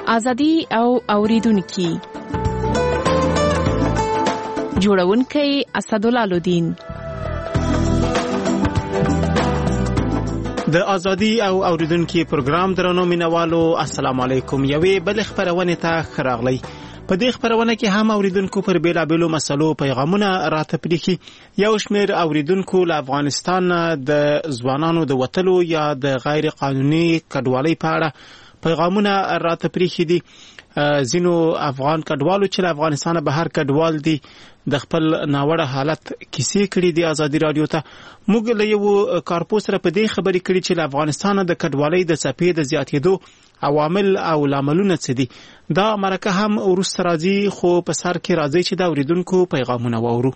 ازادي او اوریدونکو جوړونکي اسدالله لودین. د ازادي او اوریدونکو پروګرام درنو مینوالو السلام علیکم. یوې بل خبرونه ته خراغلی. په دې خبرونه کې هم اوریدونکو پر بیلابېلو مسلو پیغامونه راته پریخي. یو شمېر اوریدونکو له افغانستان د ځوانانو د وتلو یا د غیر قانوني کډوالۍ په اړه پیغامونه راته پریخي دي. زینو افغان کډوالو چې له افغانستان بهر کډوال دي د خپل ناوړه حالت کیسې کړي دي ازادي رادیو ته. موږ له یو کارپوس سره په دې خبرې کړي چې له افغانستان د کډوالۍ د څپې د زیاتېدو عوامل او لاملونه څه دي. دا مرکه هم وروسته راځي، خو په سر کې راځي چې د اوریدونکو پیغامونه واورو.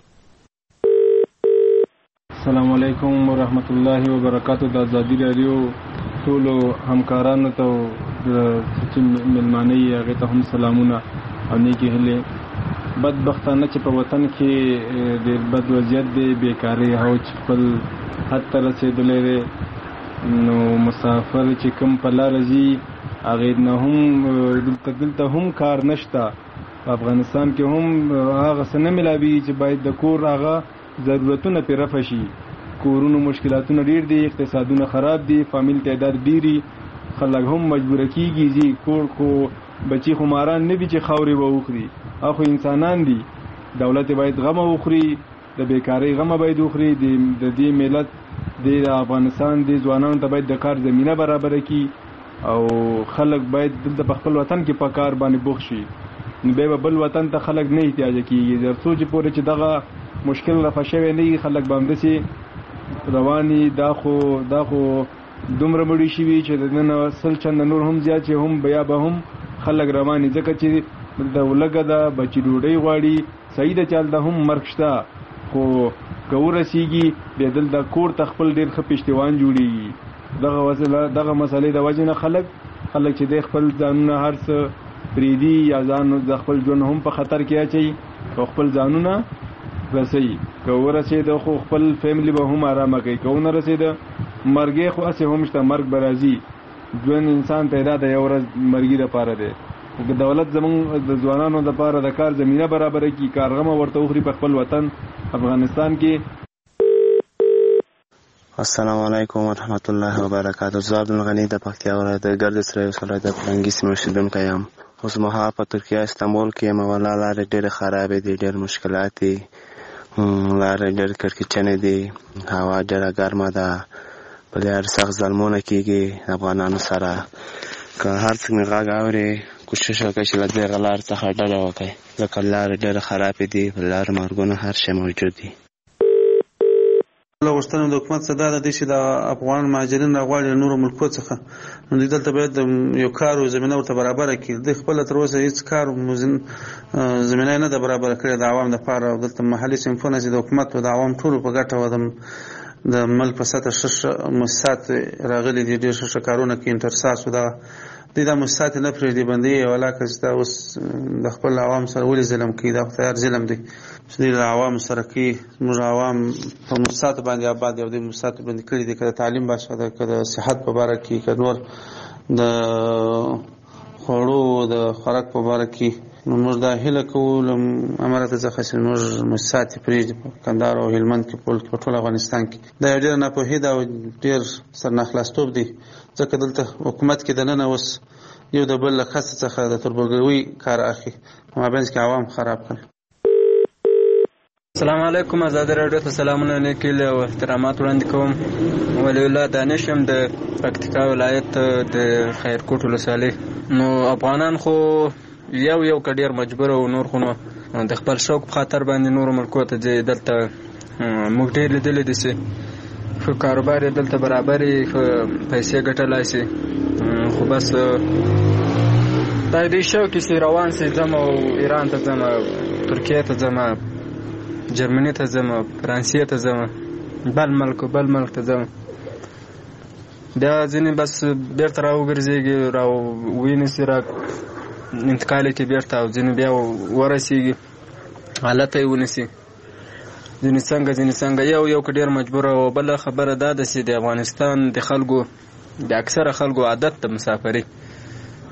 السلام علیکم ورحمت الله وبرکاتو. د ازادي رادیو ټول همکارانو ته چې ملمانه یې هغه ته هم سلامونه او نیکی هیلې. بدبختانه چې په وطن کې ډېر بد وضعیت دی، بیکاري او خپل حد ته رسېدلی دی. نو مسافر چې کوم په لاره ځي هغې نه هم دلته هم کار نشته. په افغانستان کې هم هغه څه نه ملاوي چې باید د کور هغه ضرورتونه پرې رفع شي. کورونو مشکلاتونه ډېر دي، اقتصادونه خراب دي، فامیل تعداد ډېري، خلک هم مجبوره کېږي ځي کور. خو بچي خو ماران نه دي چې خاورې به وخوري، هغه خو انسانان دي. دولت باید غمه وخوري، د بیکارۍ غمه باید وخوري. د دې ملت د افغانستان د ځوانانو ته باید د کار زمینه برابره کړي او خلک باید دلته په خپل وطن کې په کار باندې بوخت شي. نو بیا به بل وطن ته خلک نه احتیاج کېږي. تر څو چې پورې چې دغه مشکل رفع شوی نه وي خلک به همداسې رواني. دا خو دومره مړي شوي چې د نن 100 چنده نور هم زیات چې هم بیا به هم خلک رواني، ځکه چې د ولګه ده بچي ډوډۍ غواړي. صحیح ده چې هلته هم مرګ شته، خو که ورسېږي بیا دلته کور ته خپل ډېر ښه پشتیوان جوړېږي. دغه مسئلې د وجې نه خلک چې د خپل ځانونه هر څه پرېږدي یا ځان د خپل ژوند هم په خطر کې اچوي او خپل ځانونه رسوي. که ورسېده خو خپل فیملی به هم آرامه کوي، که ونه رسېده مرګې خو هسې هم شته، مرګ به راځي. ژوند انسان پیدا د یو ورځ مرګي دپاره دی. که دولت زمونږ د ځوانانو دپاره د کار زمینه برابره کړي، کارغمه ورته وخوري په خپل وطن افغانستان کې. السلام علیکم ورحمت الله وبرکاتو. زه عبدالغني د پکتیا ولایت د ګردیز ولایت د فرنګي سیمې اوسېدونکی یم. اوس مهال په ترکیه استانبول کې یم. والله لارې ډېرې خرابې دي، ډېر مشکلات دي، لارې ډېر کړکېچنې دي، هوا ډېره ګرمه ده، په لار سخت ظلمونه کېږي افغانانو سره. که هر څوک مې غږ اوري کوشش وکړئ چې له دغه لارې څخه ډډه وکړئ، ځکه لارې ډېرې خرابې دي، په لار مرګونه هر شی موجود دي. غوښتنه د حکومت څخه دا ده چې د افغان مهاجرین راغواړي له نورو ملکو څخه، نو دوی دلته باید یو کار او زمینه ورته برابره کړي. دوی خپله تر اوسه هېڅ کار زمینه یې نه ده برابره کړې د عوام دپاره. او دلته محلي صنفونه چې د حکومت او د عوام ټولو په ګټه وه، د ملک په سطحه ښه مؤسسات راغلي دي، ډېر ښه کارونه کوي. انټرساس دوی دا مؤسسات نه پرېږدي، بندوي یې. ولاکه چې دا اوس د خپل عوام سره ولې ظلم کوي؟ دا خو تیار ظلم دی چې دوی له عوامو سره کوي. زموږ عوام په مؤسساتو باندې آباد دي او دوی مؤسساتو باندې کړي دي، که د تعلیم باشه ده، که د صحت په باره کې، که نور د خوړو د خوراک په باره کې. نو موږ دا هیله کوو له امارته څخه چې موږ مؤسسات یې پرېږدي په کندهار او هلمند کې، په ټول افغانستان کې. دا یو ډېره ناپوهي ده او ډېر سرناخلاصتوب دی، ځکه دلته حکومت کې دننه اوس یو د بل له خڅه څخه د تربورګلوۍ کار اخلي، په مابینځ کې عوام خراب کړي. السلام علیکم. ازادي رادیو ته سلامونه نیکي او احترامات وړاندې کوم. ولی الله دانش یم د پکتیکا ولایت د خیرکوټ ولسوالۍ. نو افغانان خو یو که ډېر مجبور او نور خو نو د خپل شوق په خاطر باندې نورو ملکو ته ځي. دلته موږ ډېر لیدلی دي چې ښه کاروبار یې دلته برابر یې، ښه پیسې ګټلی شي، خو بس دا دې شوق کې چې روان شي، ځم او ایران ته ځم، ترکیې ته ځم، جرمني ته ځم، فرانسې ته ځم، بل ملک ته ځم. بیا ځینې بس بیرته راوګرځېږي، راوینیسي، را انتقال کې بیرته، او ځینې بیا ورسېږي حالت یې ونیسي. ځینې څنګه یو که ډېر مجبوره. او بله خبره دا ده چې د افغانستان د خلکو، د اکثره خلکو عادت د مسافرۍ،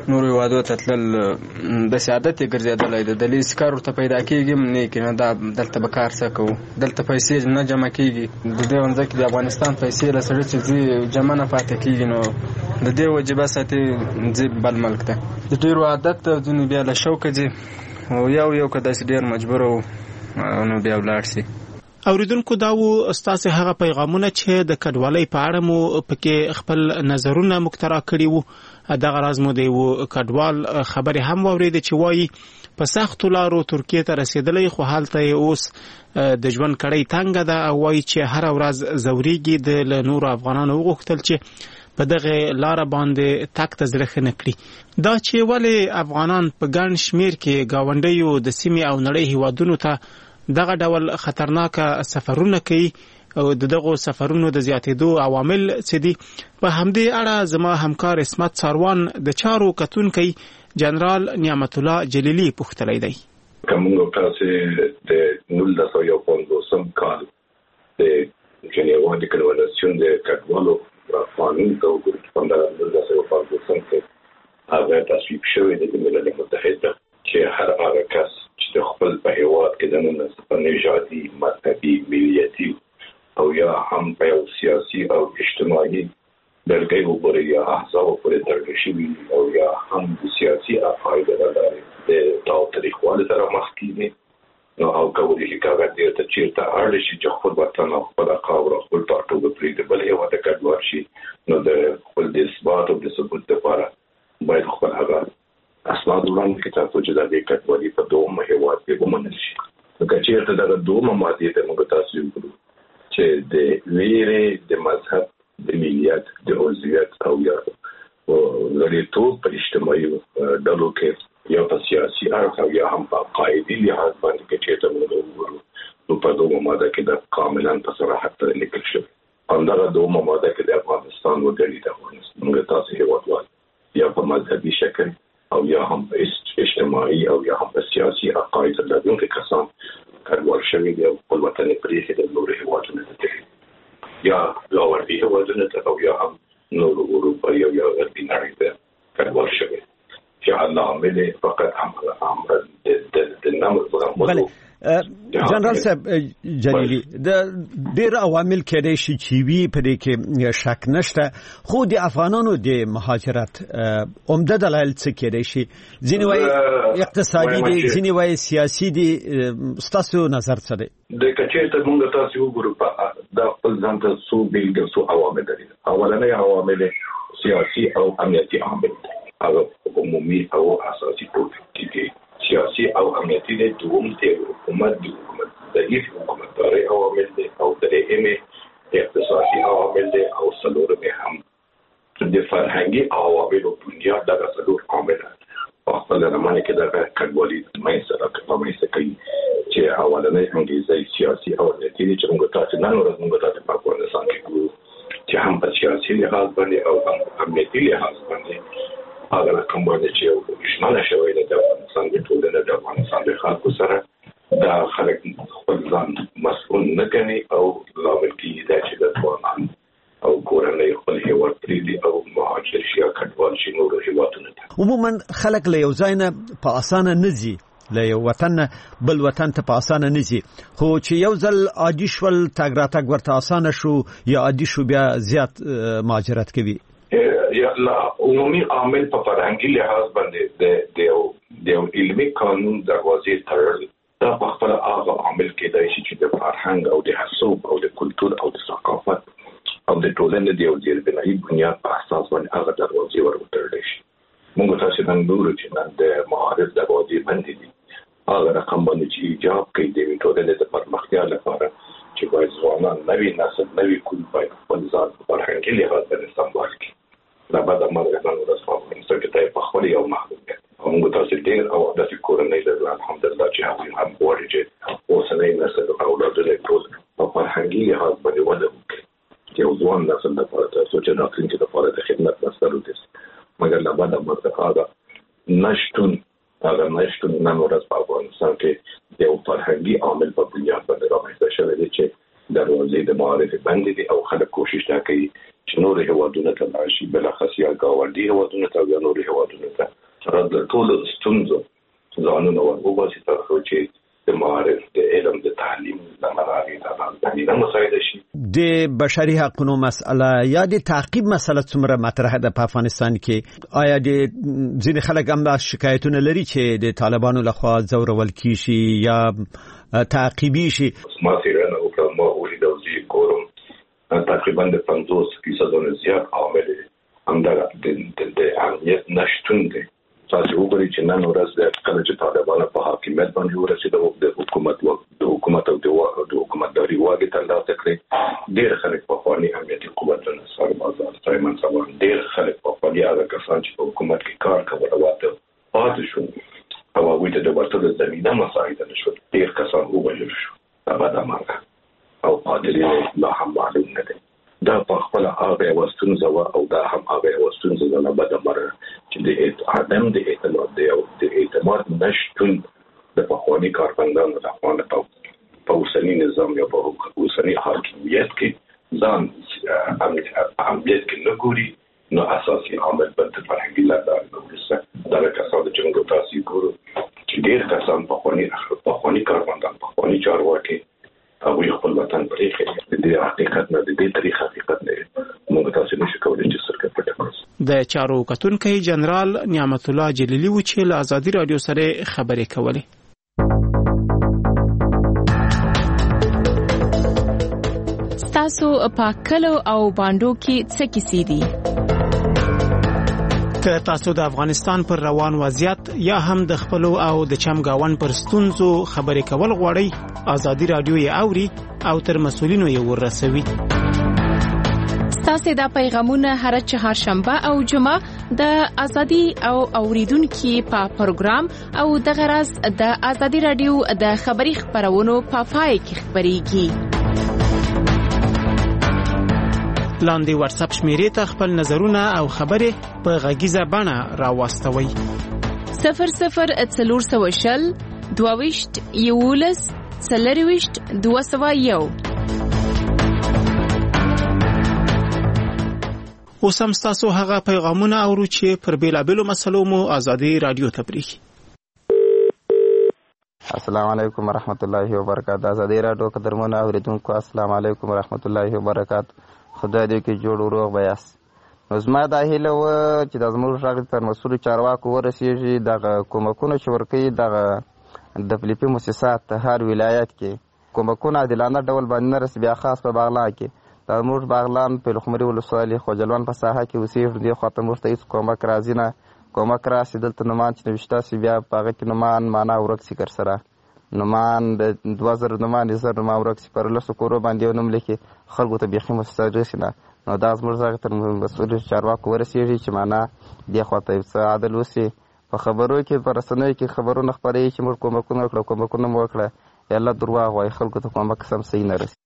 نور هیوادو ته تلل د سعادت یې ګرځېدلی دی. د لیز کار ورته پیدا کېږي نه کنه دا دلته به کار څه کوو، دلته پیسې نه جمع کېږي. د دې ونځه کې د افغانستان پیسې له سړي چې جمع نه پاتې کېږي نو د دې وجبه ساتي ځي بل ملک ته. د ډېرو عادت ځینې بیا له شوقه ځي او یو که داسې ډېر مجبور وو نو بیا ولاړ شي. اوریدونکو دا و ستاسو هغه پیغامونه چې د کډوالۍ په اړه مو پکې خپل نظرونه مخترع کړي وو. دغه راز مو دی و کډوال خبرې هم واورېدې چې وایي په سختو لارو ترکیې ته رسیدلی خو هلته اوس د ژوند کړۍ تنګه ده او وایي چې هر ورځ زوريږي. د نورو افغانانو وغوښتل چې په دغه لار باندې تک ته زړه ښه نه کړي. دا چې ولې افغانان په ګڼ شمیر کې گاونډیو د سیمې او نړۍ هیوادونو ته دغه ډول خطرناک سفرونه کوي او دغه سفرونو د زیاتېدو عوامل څه دي، په همدې اړه زما همکار اسمت ساروان د چارو کتونکی جنرال نعمت الله جلیلی پوښتلی دی. کومه تاسو د 1950 کال د جنیوا د کنوانسیون د کډوالو قانون ته وګورئ په 1950 کې هغه تصویب شوی د ملل متحد چې هر هغه کس چې د خپل په هیواد کې د نژادي مذهبي ملیتي او یا هم په یو سیاسي او اجتماعي درګۍ وګورئ یا احزاب پورې درګه شوي او یا هم د سیاسي عقایدو له لارې د تاوتریخوالي سره مخ کېږي نو او کولی شي هغه دې ته چیرته اړ شي چې خپل وطن او خپل خاوره خپل ټاټوبه پرېږدي بل هېواد ته کډوال شي نو د خپل د اثبات او د ثبوت لپاره باید خپل هغه اسناد وړاندې کړي ترڅو چې د دې کډوالي په دومره هېواد کې ومنل شي. که چیرته دغه دومره مادې ته موږ تاسو وکړو چې د ویرې د مذهب د ملیت د عضویت او یا غړیتوب په اجتماعي ډلو کې یا په سیاسي اړخ او یا هم په عقایدي لحاظ باندې کې چې موږ وګورو نو په دومره ماده کې د کاملا په صراحت لیکل شوی همدغه دومره ماده کې د افغانستان وګړي د افغانستان موږ تاسو هیوادوال یا په مذهبي شکل او یا هم په اجتماعي او یا هم په سیاسي عقاید لرونکي کسان کډوال شوي دي او خپل وطن یې پرېښی د نورو هیوادونو ته یا لاوردي هیوادونو ته او یا هم نورو اروپایي او یا غربي نړۍ ته کډوال شوي چې عامل فقط عمل د نامه بله جنرال صاحب جلیلی د ډیر عوامل کېدای شي چې وی په دې کې شک نشته خو د افغانانو د مهاجرت عمده دلایل څه کېدای شي ځینې وایي اقتصادي دي ځینې وایي سیاسي دي ستاسو نظر څه دی؟ د کچېرته موږ تاسو وګورو په د خپل ځان ته څو بیلګې څو عوامل دي. اولنۍ عوامل سیاسي او امنیتي عوامل هغه عمومي او اساسي دي. سیاسي او امنیتي د دوم د حکومت ضعیف حکومتداري عوامل دي او درېیمې اقتصادي عوامل دي او څلورمې هم د فرهنګي عواملو بنیاد دغه څلور عوامل په خپل رمانه کې دغه کډوالي مایسره کوي چې اولنۍ انګریزي سیاسي او امنیتي دي چې موږ تاسو نن ورځ موږ تاسو په افغانستان کې ګورو چې هم په سیاسي لحاظ باندې او هم امنیتي لحاظ باندې هغه کوم باندې چې یو شماله شوی د افغانستان د ټولنې د افغانستان د خلکو سره دا خلک خپل ځان مسؤل نه کوي او لامل کېږي دا چې د افغانان او کورنۍ خپل هیواد پرېږدي او مهاجر شي او کډوال شي نورو هیوادونو ته. عموما خلک له یو ځای نه په اسانه نه ځي له یو وطن بل وطن ته په اسانه نه ځي خو چې یو ځل عادي شول تګ راتګ ورته اسانه شو یا عادي شو بیا زیات مهاجرت کوي. یا عمومي عامل په فرهنګي لحاظ باندې د علمي قانون دروازې تړل دا په خپل هغه عامل کېدای شي چې د فرهنګ او د حسوب او د کلتور او د ثقافت او د ټولنې د یو ځانګړي بنیاد په اساس باندې هغه دروازې ورتړل شي. موږ تاسو نن ګورو چې نن د معارف دروازې بندې دي هغه رقم باندې چې ایجاب کوي د ټولنې د پرمختیا لپاره چې باید ځوانان نوي نسل نوي کول باید خپل ځان په فرهنګي لحاظ باندې سمبال کړي. دا بعد ما نن ورځ په افغانستان په خپل یو محدود موږ تاسو ډېر او د کورنۍ د الحمدلله چې هغه هم غواړي چې اوسنۍ نسل او اولادونه ټول په فرهنګي لحاظ باندې وده وکړي چې یو ځوان نسل د پاره تاسو چې راتلونکي لپاره د خدمت مسؤل دي مګر لا بعد ما هغه نشټون نن ورځ په افغانستان کې یو فرهنګي عامل په بنیاد باندې رامنځته شوی دی چې دروازې د معارف بندې دي او خلک کوشش کوي چې نور هیوادونه ته راشي بلخص یا ګاونډي هیوادونو ته یا نورو هیوادونو ته سره د ټولو ستونزو ځانونه ورغوباسي ترڅو چې د معارف د علم د تعلیم د مراغي د تعلیم مسایل شي. د بشري حقوقو مسأله یا د تعقیب مسله څومره مطرح ده په افغانستان کې؟ آیا د ځینې خلک هم شکایتونه لري چې د طالبانو لخوا ځورول کیږي یا تعقیبي شي؟ ما څېړنه وکړه، ما ولیدل چې کوم تقریبا د 50% زیات عامل همدغه د امنیت نشتون دی. تاسو وګورئ چې نن ورځ د کله چې طالبان په حاکمیت باندې ورسېدل، د حکومت او د حکومتداري واګې ترلاسه کړې، ډېر خلک په خواني امنیتي قوتونو سربازان سایمن سامان ډېر خلک په خواني هغه کسان چې په حکومت کې کار کوله واته پاتې شو او هغوی ته د ورتلو زمینه مساعده نه شول. ډېر کسان ووژل شو ابدا مرګ او قاتلین لا هم معلوم نه دي. دا په خپل هغه وستونزه او دا هم هغه وستونزه نه بده مره چې د عدم د اعتماد دی او د اعتماد نشتون د پخواني کارمندانو د خپل په اوسنی نظام یا په اوسنی حاکمیت کې ځان امنیت کې نه ګوري، نو اساسي عامل بل د فرهنګي لاره دا کسان چې موږ تاسو ګورو چې ډېر کسان پخواني کارمندان پخواني چارواکي او خپل وطن پرېږي. د حقیقت نه د دې تاریخ حقیقت نه موږ تاسو نشو کولای چې سرکه پټه کړو. د چارو کتونکي جنرال نعمت الله جلیلی و چې له آزادي رادیو سره خبرې کولې. تاسو په کلو او باندو کې څه کیسې دي؟ که تاسو د افغانستان پر روان وضعیت یا هم د خپل او د چمګاون پر ستونزو خبرې کول غواړئ، آزادي رادیو یې اوري او تر مسؤلینو یې ورسوي. تاسو دا پیغامونه هر چهارشنبه او جمعه د آزادي او اوریدونکو په پروګرام او د غرض د آزادي رادیو د خبري خبرونو په پای کې خبريږي. لاندې واتس اپ شمیرې ته خپل نظرونه او خبرې په غږیزه بڼه راوستوي. 0040 22 11 40 201. اوس هم تاسو هغه پیغامونه اورو چې پر بیلابېلو مسلو مو آزادي رادیو ته پرېږي. السلام علیکم ورحمت الله وبرکاته. آزادي رادیو قدرمنو اوریدونکو السلام علیکم ورحمت الله وبرکاته. خدای دې کې جوړ روغ بیاس. نو زما دا هیله و چې د زموږ غږ تر مسؤل چارواکو ورسیږي، دغه کومکونه چې ورکوي دغه د فلیپي مؤسسات هر ولایت کې کومکونه عادلانه ډول باندې نه رسي. بیا خاص په بغلان کې د زموږ بغلان په لخمري ولسوالۍ خوجلوان په ساحه کې اوسېږي، دې خواته موږ ته هېڅ کومک راځي نه. کومک راسي دلته نومان چې نوشته سي، بیا په هغه کې نومان معنا ورک سي کر سره نومان د 2000 نومان 1000 نومان ورک سي پر لسو کورو باندې یو نوم لیکي، خلکو ته بیخي مؤسسه رسي نه. نو دا زموږ غږ تر مسؤل چارواکو ورسېږي چې معنا دې خواته څه عدل وسي. په خبرو کې په رسنیو کې خبرونه خپرېږي چې موږ کومکونه وکړو، کومکونه مو وکړه، یالله درواغ وایي، خلکو ته کومک سم صحیح نه رسي.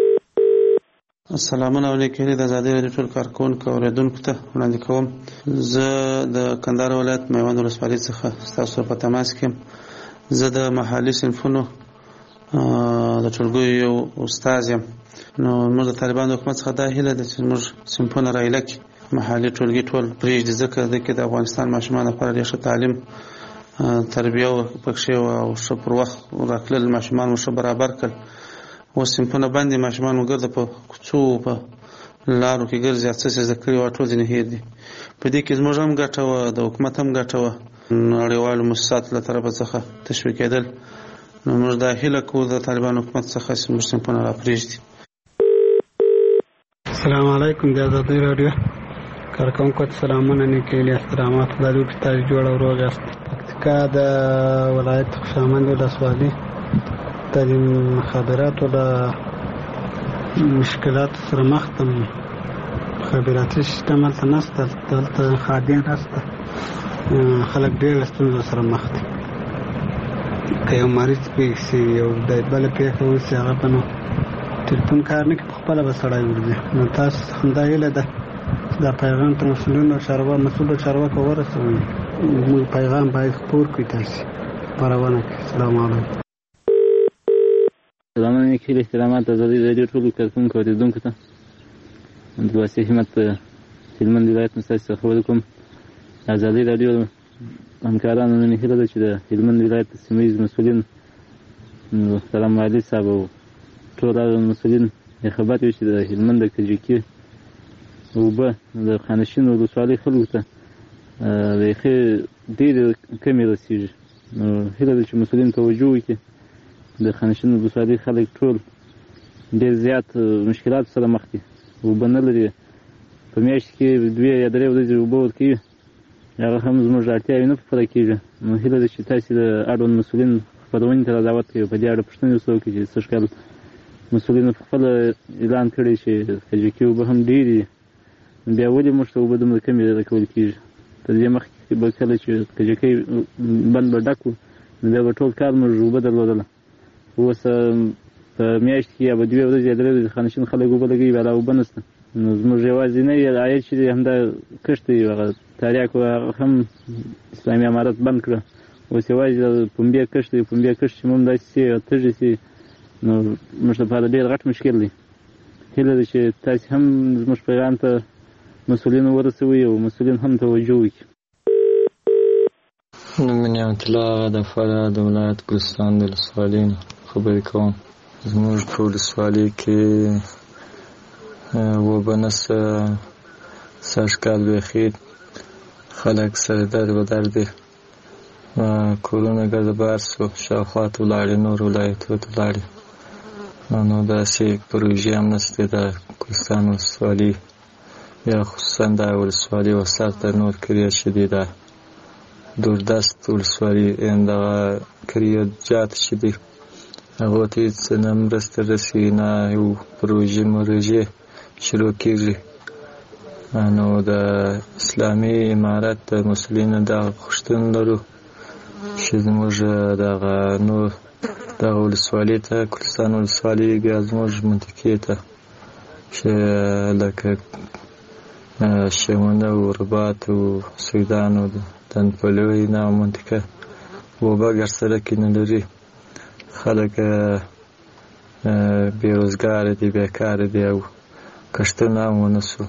السلام علیکم. د آزادي رادیو ټول کارکونکو اوریدونکو ته وړاندې کوم، زه د کندهار ولایت میوند ولسوالۍ څخه ستاسو په تماس کې یم. زه د محلي صنفونو د ټولګیو یو استاد یم. نو موږ د طالبانو حکومت څخه دا هیله ده چې موږ صنفونه رایله کړي، محلي ټولګي ټول پرېږدي، ځکه دلته د افغانستان ماشومان لپاره ډېر ښه تعلیم تربیه پکښې او ښه پر وخت راکړل، ماشومان مو ښه برابر کړل. اوس صنفونه بند دي، ماشومان مو ګرده په کوڅو په لارو کې ګرځي، څه څه زده کړي وو ټول ځینې هېر دي. په دې کې زموږ هم ګټه وه، د حکومت هم ګټه وه، نړیوالو مؤسساتو له طرفه څخه تشویقېدل. نو موږ دا هیله کوو د طالبانو حکومت څخه چې موږ صنفونه راپرېږدي. السلام علیکم. د آزادي رادیو کارکونکو ته سلامونه، نیکې هیلې، احترامات. خدای دې وکړي تاسو جوړ او روغ یاست. پکتیکا د ولایت خوشامند ولسوالۍ د مخابراتو د مشکلاتو سره مخ یم. مخابراتي سیستم هلته نشته، دلته خادم نشته، خلک ډېر ستونزو سره مخ دي. که یو مریض پېښ شي، یو د بله پېښه وشي، هغه به نو ټلیفون کار نه کوي، په خپله به سړی ورځي. نو تاسو همدا هیله ده چې دا پیغام تر مسؤلو چارواکو ورسوئ. موږ پیغام باید خپور کړئ تاسې خپرونه کړئ. السلام علیکم. سلام علیکم. احترامات. آزادي رادیو ټولو کارکونکو اوریدونکو ته د واسي همت هلمند ولایت مستاسې څخه خبرې کوم. ازادي راډیو همکارانو نن هیله ده چې د هلمند ولایت د سیمه ییز مسؤلین محترم والي صاحب او ټول هغه مسؤلین خبر وي چې د هلمند د کجکي اوبه د خانشین ولسوالۍ خلکو ته بیخي ډېرې کمې رسېږي. نو هیله ده چې مسؤلین توجه وکړي. د خانشین ولسوالۍ خلک ټول ډېر زیات مشکلات سره مخ دي. اوبه نه لري، په میاشت کې 2 یا 3 ورځې اوبه ورکوي، هغه هم زموږ اړتیاوې نه پوره کېږي. نو هیله ده چې تاسې د اړوند مسؤلین خپرونې ته دعوت کوي، په دې اړه پوښتنې ورسره وکړي چې سږ کال مسؤلینو پخپله اعلان کړی چې کجکي اوبه هم ډېرې دي، بیا ولې موږ ته اوبه دومره کمې راکول کېږي؟ تر دې مخکې به کله چې کجکي بند به ډک وو نو بیا به ټول کال موږ اوبه درلودله. اوس په میاشت کې یا به 2 ورځې یا 3 ورځې خانشین خلک اوبه لګوي، بیا لا اوبه نشته. نو زموږ یوازینی عاید چې دی همدا کښت دی. هغه تاریاکو هم اسلامي امارت بند کړه، اوس یوازې د پنبې کښت دی. پنبې کښت چې موږ داسې سي تږي سي، نو موږ لپاره ډېر غټ مشکل دی. هیله ده چې تاسې هم زموږ پیغام ته مسؤلین ورسوي او مسؤلین هم توجه وکړي. نوم مې نعمت الله د فراه د ولایت ګلستان د ولسوالۍ نه خبرې کوم. زموږ په ولسوالۍ کې اوبه نشته. سږ کال بیخي خلک سره دربدر دي. کورونه ګردبار سو، شاوخوا ته ولاړې، نور ولایتونو ته ولاړې. نو داسې پروژې هم نشته د ګلستان ولسوالۍ یا خصوصا د ولسوالۍ وسط د نور کریه شدي ده دوردست ولسوالۍ دغه کریه جات چې دي هغو ته هېڅ نه مرسته رسي، نه یو پروژې شروع کېږي. نو د اسلامي امارت د مسؤلینو دغه غوښتنه لرو چې زموږ دغه ولسوالۍ ته ګلستان ولسوالۍ بیا زموږ منطقې ته چې لکه شمونه و رباط و سیدان و دنپلوی نه منطقه اوبه ګرسره کې نه لري. خلک بېروزګار دي، بیکار دي او کښتونه هم ونه سو.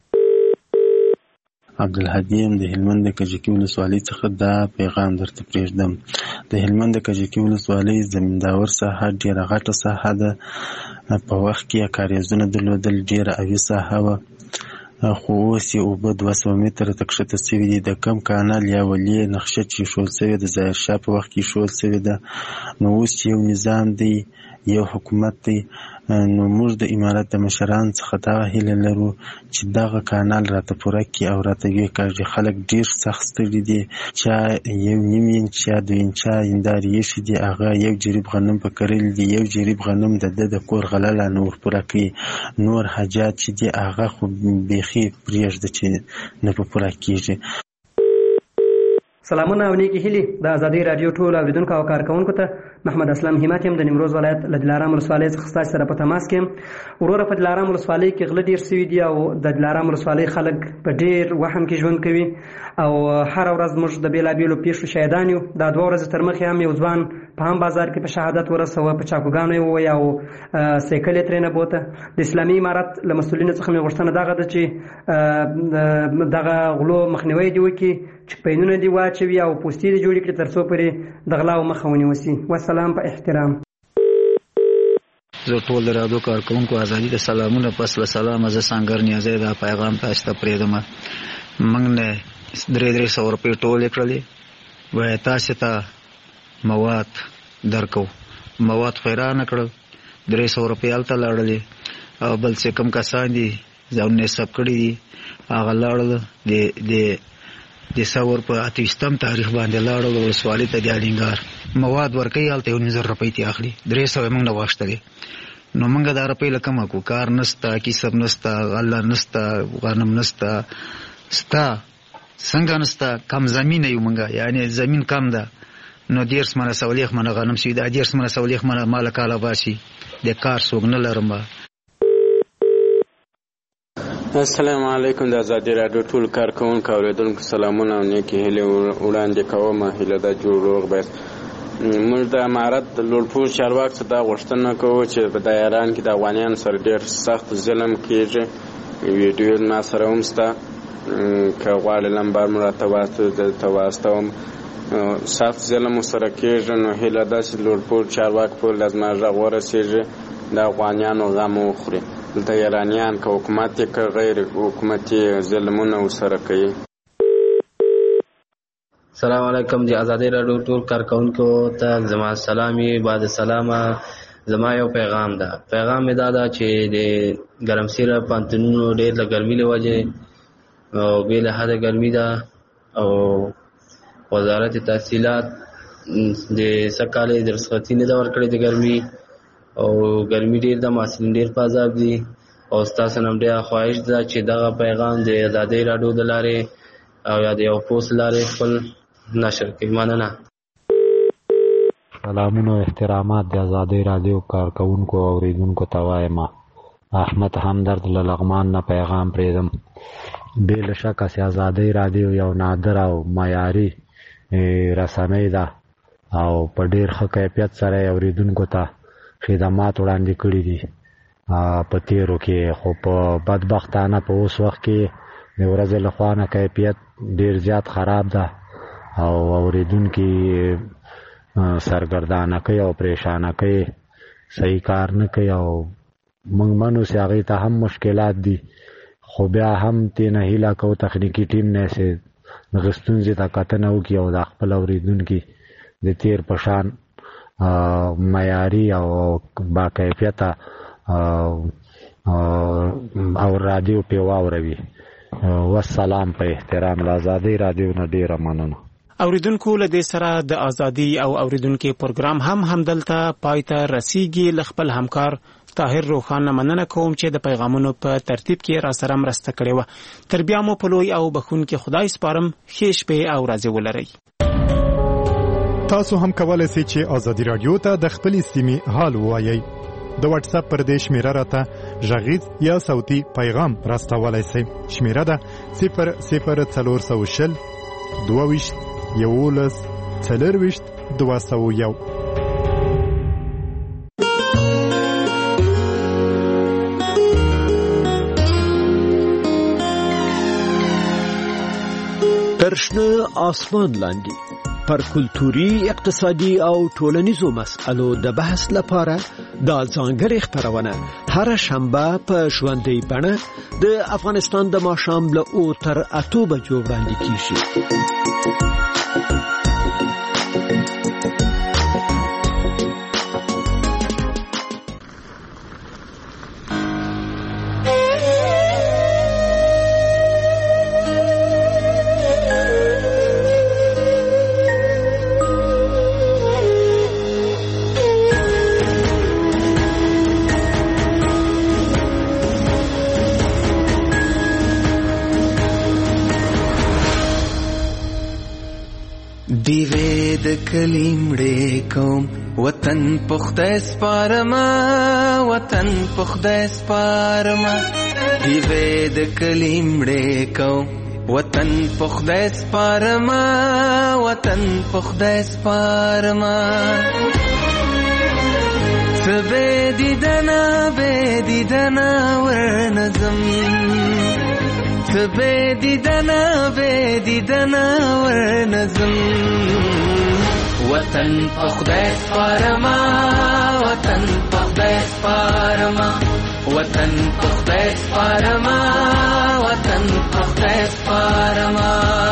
عبدالهادي یم د هلمند د کجکي ولسوالۍ څخه دا پیغام درته پرېږدم. د هلمند د کجکي ولسوالۍ زمینداور ساحه ډېره غټه ساحه ده. په وخت کې کاریزونه درلودل، ډېره اوي ساحه وه، خو اوس یې اوبه 200 متره ته کښته سوي دي. د کم کانال یا ولې نقشه چې ایښول سوې د ظاهرشاه په وخت کې ایښول سوې ده. نو اوس یو نظام دی، یو حکومت دی. نو موږ د امارت د مشرانو څخه دغه هیله لرو چې دغه کانال راته پوره کړي او راته ویې کاږي. خلک ډېر سخت ستړي دي. چا 1.5 انچ یا 2 انچه هندارې ایښي دي، هغه 1 جریب غنم په کرلي دي. 1 جریب غنم د ده د کور غله لا نه ور پوره کوي. نور حاجات چې دي هغه خو بیخي پرېږده چې نه په پوره کېږي. سلامونه او نیکې هیلې د ازادۍ راډیو ټول اورېدونکو او کارکوونکو ته. محمد اسلام همت یم د نیمروز ولایت له دلارام ولسوالۍ څخه ستاسو سره په تماس کې یم. وروره په دلارام ولسوالۍ کې غله ډېر سوي دي او د دلارام ولسوالۍ خلک په ډېر وهم کې ژوند کوي او هره ورځ موږ د بېلابېلو پیښو شاهدان یو. دا 2 ورځې تر مخکې هم یو ځوان په هم بازار کې په شهادت ورسوه، په چاقوګانو یې وویه او سایکل یې ترېنه بوته. د اسلامي امارت له مسؤلینو څخه مې غوښتنه دغه ده چې دغه غلو مخنیوی دې وکړي، چې پینونه دې واچوي او پوستې دې جوړې کړي تر څو پورې د غلاو مخه ونیول سي. والسلام په احترام. زه ټول د راډیو کارکوونکو ازادي د سلامونه پس له سلامه زه سانګر نیازی دا پیغام تاسو ته پرېږدم. موږ نه 300 روپۍ ټولې کړلې، وایي تاسو ته مواد درکو. مواد خو یې رانه کړل، 300 روپۍ هلته لاړلې او بل چې کوم کسان دي ځانونه یې ثبت کړي دي هغه لاړل د ثور په 28 تاریخ باندې لاړل ولسوالۍ ته د الینګار مواد ورکوي، هلته 19 روپۍ ترې اخلي. 300 یې موږ نه واخیستلې. نو موږ دا روپۍ له کومه کړو؟ کار نشته، کسب نشته، غله نشته، غنم نشته، ستا څنګه نشته، کم زمینه یو موږ، یعنې زمین کم ده. نو 10 منه سولیخ منه غنم سوي، دا 10 منه سولیخ منه مال کاله باسي، د کار څوک نه لرم. السلام علیکم. د ازادي راډیو ټول کارکوونکو اورېدونکو سلامونه او نیکې هیلې وړاندې کوم. هیله ده جوړ روغ باید. موږ د امارت د لوړپوړ چارواکو څخه دا غوښتنه کوو چې په دایران کې د افغانیانو سره ډېر سخت ظلم کېږي. ویډیو ما سره هم شته که غواړي لمبر مو راته واستوم سخت ظلم سره کېږي. نو هیله ده چې لوړپوړ چارواکي پورې د زما غږ ورسېږي، د افغانیانو غم وخوري. دلته ایرانیان که حکومت یې که غیر حکومتي ظلمونه ورسره کوي. السلام علیکم. د ازادي راډیو ټول کارکونکو ته زما سلامي. بعد سلامه زما یو پیغام ده. پیغام مې دا ده چې د ګرمسیره پوهنتونونو ډېر د ګرمۍ له وجې او بې له حده ګرمي ده او وزارت تحصیلات د سږکال یې رخصتي نه ده ورکړې د ګرمي او ګرمي ډېر ده، محصلین ډېر په عذاب دي او ستاسو نه ډېره خواهش ده چې دغه پیغام د ازادۍ راډیو د لارې او یا د یو پوسټ لارې خپل نشر کړي. مننه. سلامونه او احترامات د ازادۍ راډیو کارکونکو او اوریدونکو ته وایم. احمد همدرد له لغمان نه پیغام پرېږدم. بې له شکه چې ازادۍ راډیو یو نادر او معیاري رسنۍ ده او په ډېر ښه کیفیت سره یې اوریدونکو ته خدمات وړاندې کړي دي په تېرو کې، خو په بدبختانه په اوس وخت کې د ورځې له خوا نه کیفیت ډېر زیات خراب ده او اوریدونکي سرګردانه کوي او پریشانه کوي، صحیح کار نه کوي او موږ منو چې هغې ته هم مشکلات دي، خو بیا هم ترې نه هیله کوو تخنیکي ټیم نه چې دغه ستونزې ته کتنه وکړي او د خپل اوریدونکي د تېر په شان معیاري او با کیفیته او رادیو پې واوروي. والسلام. په احترام له ازادۍ رادیو نه ډېره مننه. اوریدونکو له دې سره د ازادي او اوریدونکو پروګرام همدلته پای ته رسیږي. له خپل همکار طاهر روخان مننه کوم چې د پیغامونو په ترتیب کې را سره مرسته کړې وه. تر بیا مو په لوی او بخښونکي خدای سپارم. ښې شپې او ورځې ولرئ. تاسو هم کولای شئ چې ازادي رادیو ته د خپلې سیمې حال ووایئ. د واتس اپ پر دې شمیره راته غږیز یا صوتي پیغام راستولای شئ. شمیره ده 00420 22 11 40 201. ترشنه آسمان لاندې پر کلتوري، اقتصادي او ټولنیزو مسئلو د بحث لپاره دا ځانګړې خپرونه هر شنبه په ژوندۍ بڼه د افغانستان د ماښام له 8 تر 8 بجو وړاندې کیږي. کلیمړې کوم وطن پخته سپارما، وطن پخته سپارما، دیوې د کلیمړې کوم وطن پخته سپارما، وطن پخته سپارما. سبه دیدنا ورنظم، سبه دیدنا ورنظم. وطن پخته سپارما، وطن پخته سپارما، وطن پخته سپارما، وطن پخته سپارما.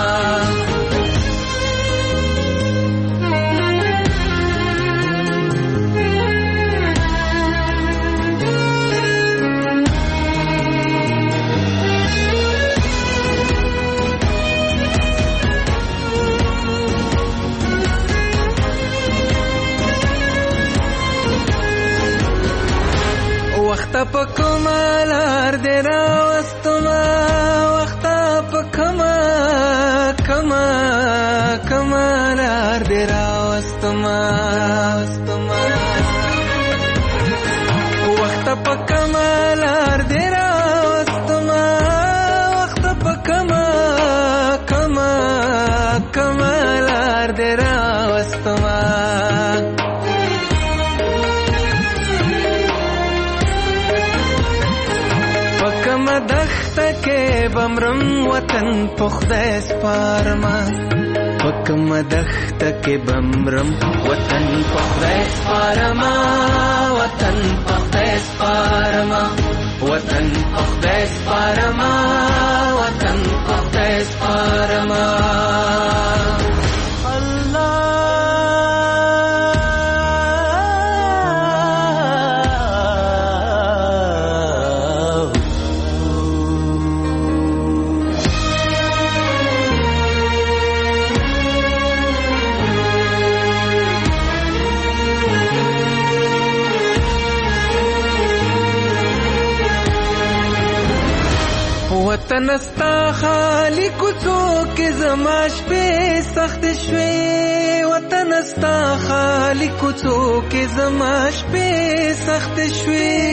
وخت په کمالار دې راوستما، وخت په کمالار دې راوستما، وخت په کمالار دې راوستما، وخت په کمالار دې راوستما. دخت کې بمرم وطن پخده سپارما پکم دخت کې بمرم وطن پخده سپارما وطن پخده سپارما وطن پخده سپارما وطن پخده سپارما وطن استا خالی کوڅو کې زما شپې سخت شوې وطن استا خالی کوڅو کې زما شپې سخت شوې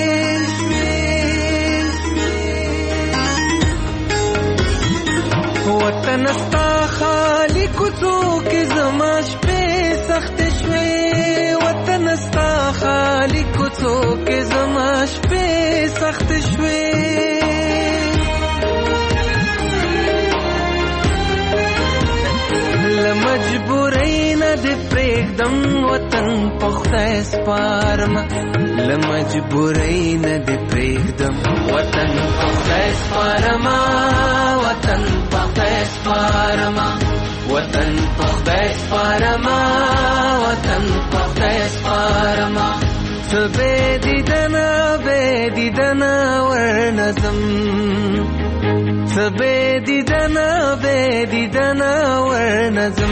وطن استا خالی کوڅو کې زما شپې سخت شوې وطن استا خالی کوڅو کې زما شپې سخت شوې لمجبورۍ نه دې پرېږدم وطن پخده سپارما لمجبورۍ نه دې پرېږدم وطن پخده سپارما وطن پخده سپارما وطن پخده سپارما وطن پخده سپارما څه بې دیدنه ورنظم بے دیدنا ورنظم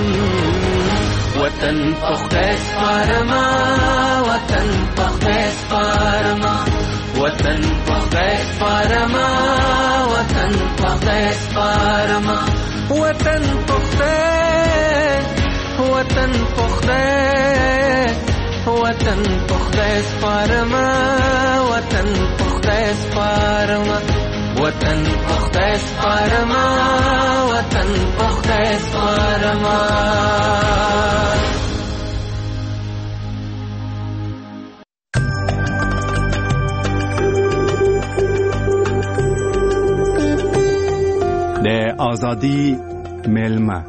وطن پخده سپارما وطن پخده سپارما وطن پخده سپارما وطن پخده سپارما وطن پخده وطن پخده وطن پخده سپارما وطن پخده سپارما وطن پخده سپارما وطن پخده سپارما د آزادی میلمه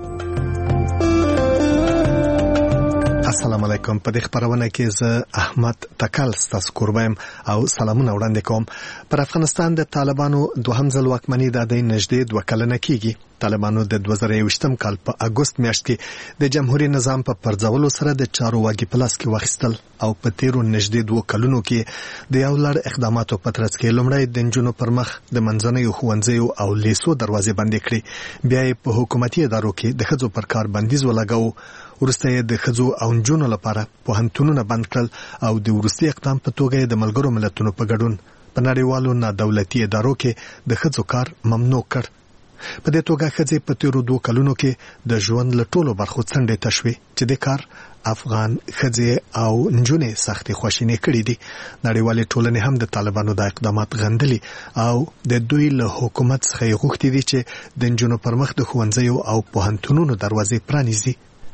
السلام علیکم. په دې خبرونه کې زه احمد تکل ستاسو کوربم او سلامونه وړاندې کوم. پر افغانستان د طالبانو دوهم ځل واکمنۍ د نږدې 2 کلنه کېږي. طالبانو د 2021م کال په اگست میاشت کې د جمهوریت نظام په پرځولو سره د چارو واګي پلاس کې واخیستل او په تیرو نږدې 2 کلونو کې د یو لړ اقداماتو په ترڅ کې لومړی د نجونو پر مخ د منځنیو ښوونځیو او لیسو دروازې بندې کړې، بیا یې په حکومتي ادارو کې د ښځو پر کار بندیز ولګاو، ورسته یې د ښځو او نجونو لپاره پوهنتونونه بند کړل او د وروستي اقدام په توګه د ملګرو ملتونو په ګډون په نړیوالو نادولتي ادارو کې د ښځو کار ممنوع کړ. په دې توګه ښځې په تیرو 2 کلونو کې د ژوند له ټولو برخو څنډې ته شوې چې د کار افغان ښځې او نجونې سختې خواشینې کړې دي. نړیوالې ټولنې هم د طالبانو د اقدامات غندلي او د دوی له حکومت څخه یې غوښتي دي چې د نجونو پر مخ د ښوونځیو او پوهنتونونو دروازې پرانیزي.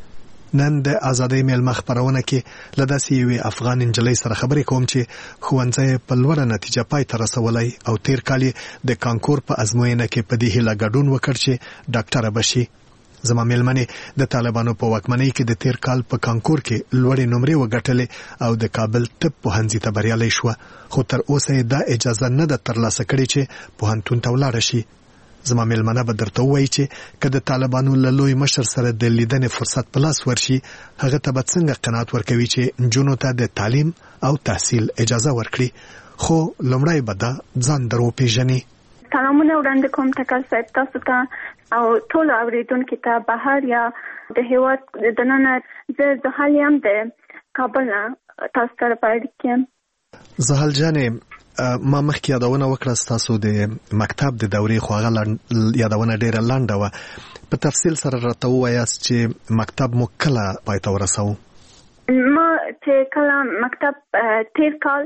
نن د آزادۍ میلمه خبرونه کې له داسې یوې افغان نجلۍ سره خبرې کوم چې ښوونځی په لوړه نتیجه پای ته رسولی او تیر کال د کانکور په ازموینه کې په دې هیله ګډون وکړ چې ډاکټره بشي. زما میلمنې د طالبانو په واکمنۍ کې د تیر کال په کانکور کې لوړې نمرې وګټلې او د کابل طب پوهنځي ته بریالۍ شوه، خو تر اوسه یې دا اجازه نه ده ترلاسه کړې چې پوهنتون ته ولاړه شي. زما میلمنه به درته ووایي چې که د طالبانو له لوی مشر سره د لیدنې فرصت په لاس ورشي، هغه ته به څنګه قناعت ورکوي چې نجونو ته د تعلیم او تحصیل اجازه ورکړي. خو لومړی به دا ځان در وپېژني. سلامونه وړاندې کوم ټکل صاحب تاسو ته او ټولو اورېدونکو ته. بهر یا د هېواد دننه زه زحل یم د کابل نه تاسو سره په اړیکه کې یم. زحل جانې، ما مخکې یادونه وکړه ستاسو د مکتب د دورې، خو هغه یادونه ډېره لنډه وه. په تفصیل سره راته ووایاست چې مکتب مو کله پای ته ورسوو؟ ما چې کله مکتب تیر کال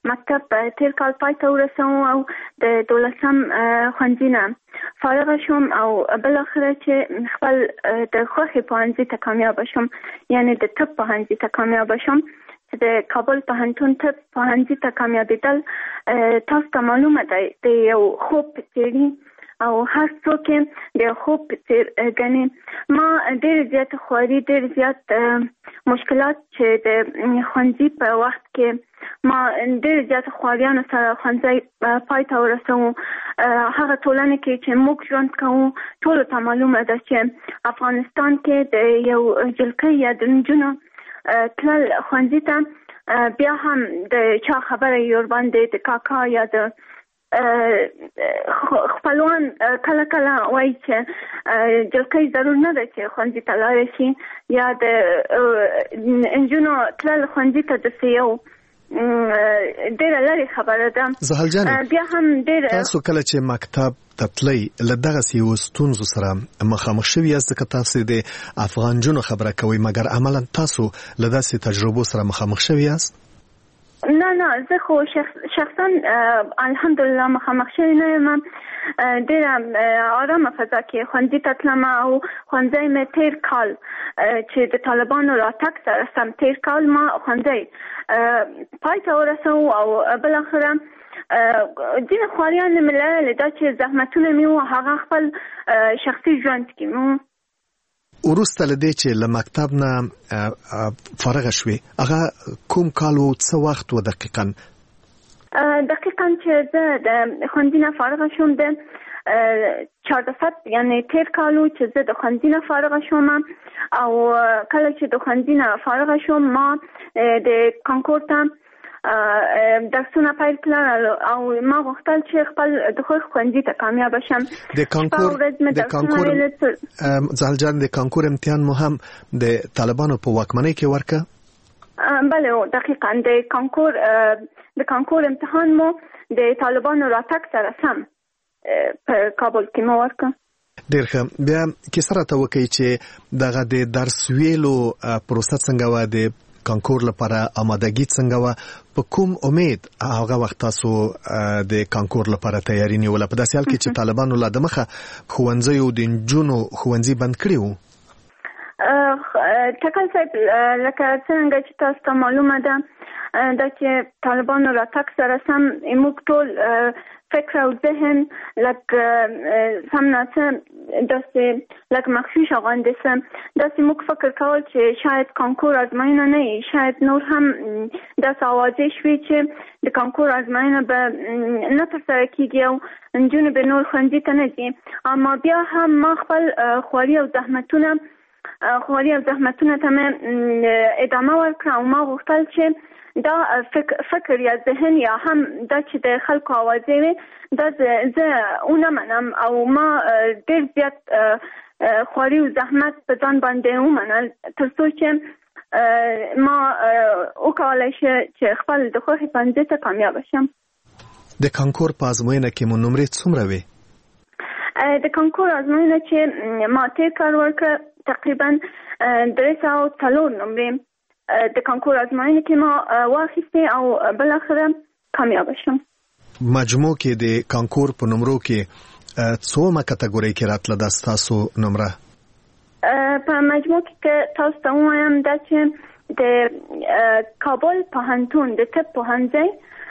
پای ته ورسوم او د 12م ښوونځي نه فارغه شوم او بالاخره چې خپل د خوښې پوهنځي ته کامیابه شوم، یعنې د طب پوهنځي ته کامیابه شوم چې د کابل پوهنتون طب پوهنځي ته کامیابېدل تاسو ته معلومه ده د یو خوب په څېر او هر څوک د خوب په څېر ګڼي. ما ډېر زیات خواري ډېر زیات مشکلات چې د ښوونځي په وخت کې ما ډېر زیات خواریانو سره ښوونځی پای ته ورسوو. هغه ټولنې کې چې موږ ژوند کوو ټولو ته معلومه ده چې افغانستان کې د یو جلکۍ یا د نجونو تلل ښوونځي ته بیا هم د چا خبره یې ورباندې د کاکا یا د خپلوان کله کله وایي چې جلکۍ ضرور نه ده چې ښوونځي ته لاړې شي یا د نجونو تلل ښوونځي ته داسې یو ډېره لرې خبره ده. زهل جانې بیا هم ډېره تاسو کله چې مکتب ته تلئ له دغسې یو ستونزو سره مخامخ شوي یاست ځکه تاسو د افغان جنو خبره کوئ مګر عملا تاسو له داسې تجربو سره مخامخ شوي یاست؟ نه زه خو شخصا الحمدلله مخامخ شوی نه یم. ډېره آرامه فضا کې ښوونځي ته تلم او ښوونځی مې تېر کال چې د طالبانو راتګ سره سم تېر کال ما ښوونځی پای ته ورسوو او بالاخره ځینې خواریان مې لرلې دا چې زحمتونه مې وو هغه خپل شخصي ژوند کې مو وروسته له دې چې له مکتب نه فارغه شوې هغه کوم کال و څه وخت و دقیقا چې زه د ښوونځي نه فارغه شوم د 14 یعنی تېر کال و چې زه د ښوونځي نه فارغه شوم او کله چې د ښوونځي نه فارغه شوم ما د کانکور ته درسونه پیل کړل او ما غوښتل چې خپل د ښوونځي ته کامیاب شم. د کانکور زهل جان د کانکور امتحان مو هم د طالبانو په واکمنۍ کې ورکه؟ بله دقیقاً د کانکور امتحان مو د طالبانو راتګ سره سم په کابل کې مو ورکه. ډېر ښه. بیا کیسه راته وکړئ چې دغه د درس ویلو پروسه څنګه وه، د کانکور لپاره آمادګي څنګه وه، په کوم امید هغه وخت تاسو د کانکور لپاره تیاری نیوله په داسې حال کې چې طالبانو لا دمخه ښوونځیو د نجونو ښوونځي بند کړي وو؟ ټکل صاحب لکه څنګه چې تاسو ته معلومه ده دا چې طالبانو راتګ سره سم موږ ټول فکر او ذهن لکه سم ناڅه داسې لکه مخشوش غوندې سم داسې موږ فکر کول چې شاید کانکور ازموینه نه وي، شاید نور هم داسې اوازې شوې چې د کانکور ازموینه به نه ترسره کېږي او نجونې به نور ښوونځي ته نه ځي. اما بیا هم ما خپل خواري او زحمتونه ته مې ادامه ورکړه او ما غوښتل چې دا فکر یا ذهن یا هم دا چې د خلکو اوازې وي دا زه ونه منم او ما ډېر زیات خواري او زحمت په ځان باندې ومنل تر څو چې ما وکولی شم چې خپل د خوښې ښوونځي ته کامیابه شم. د کانکور په ازموینه کې مو نمرې څومره وې؟ د کانکور ازموینه چې ما تېر کال ورکړه تقریبا 304 نمرې د کانکور ازموینه کې ما واخیستې او بالاخره کامیابه شم. مجموع کې د کانکور په نمرو کې څومره کټګورۍ کې راتله دا ستاسو نمره؟ په مجموع کې تاسو ته ووایم دا چې د کابل پوهنتون د طب پوهنځی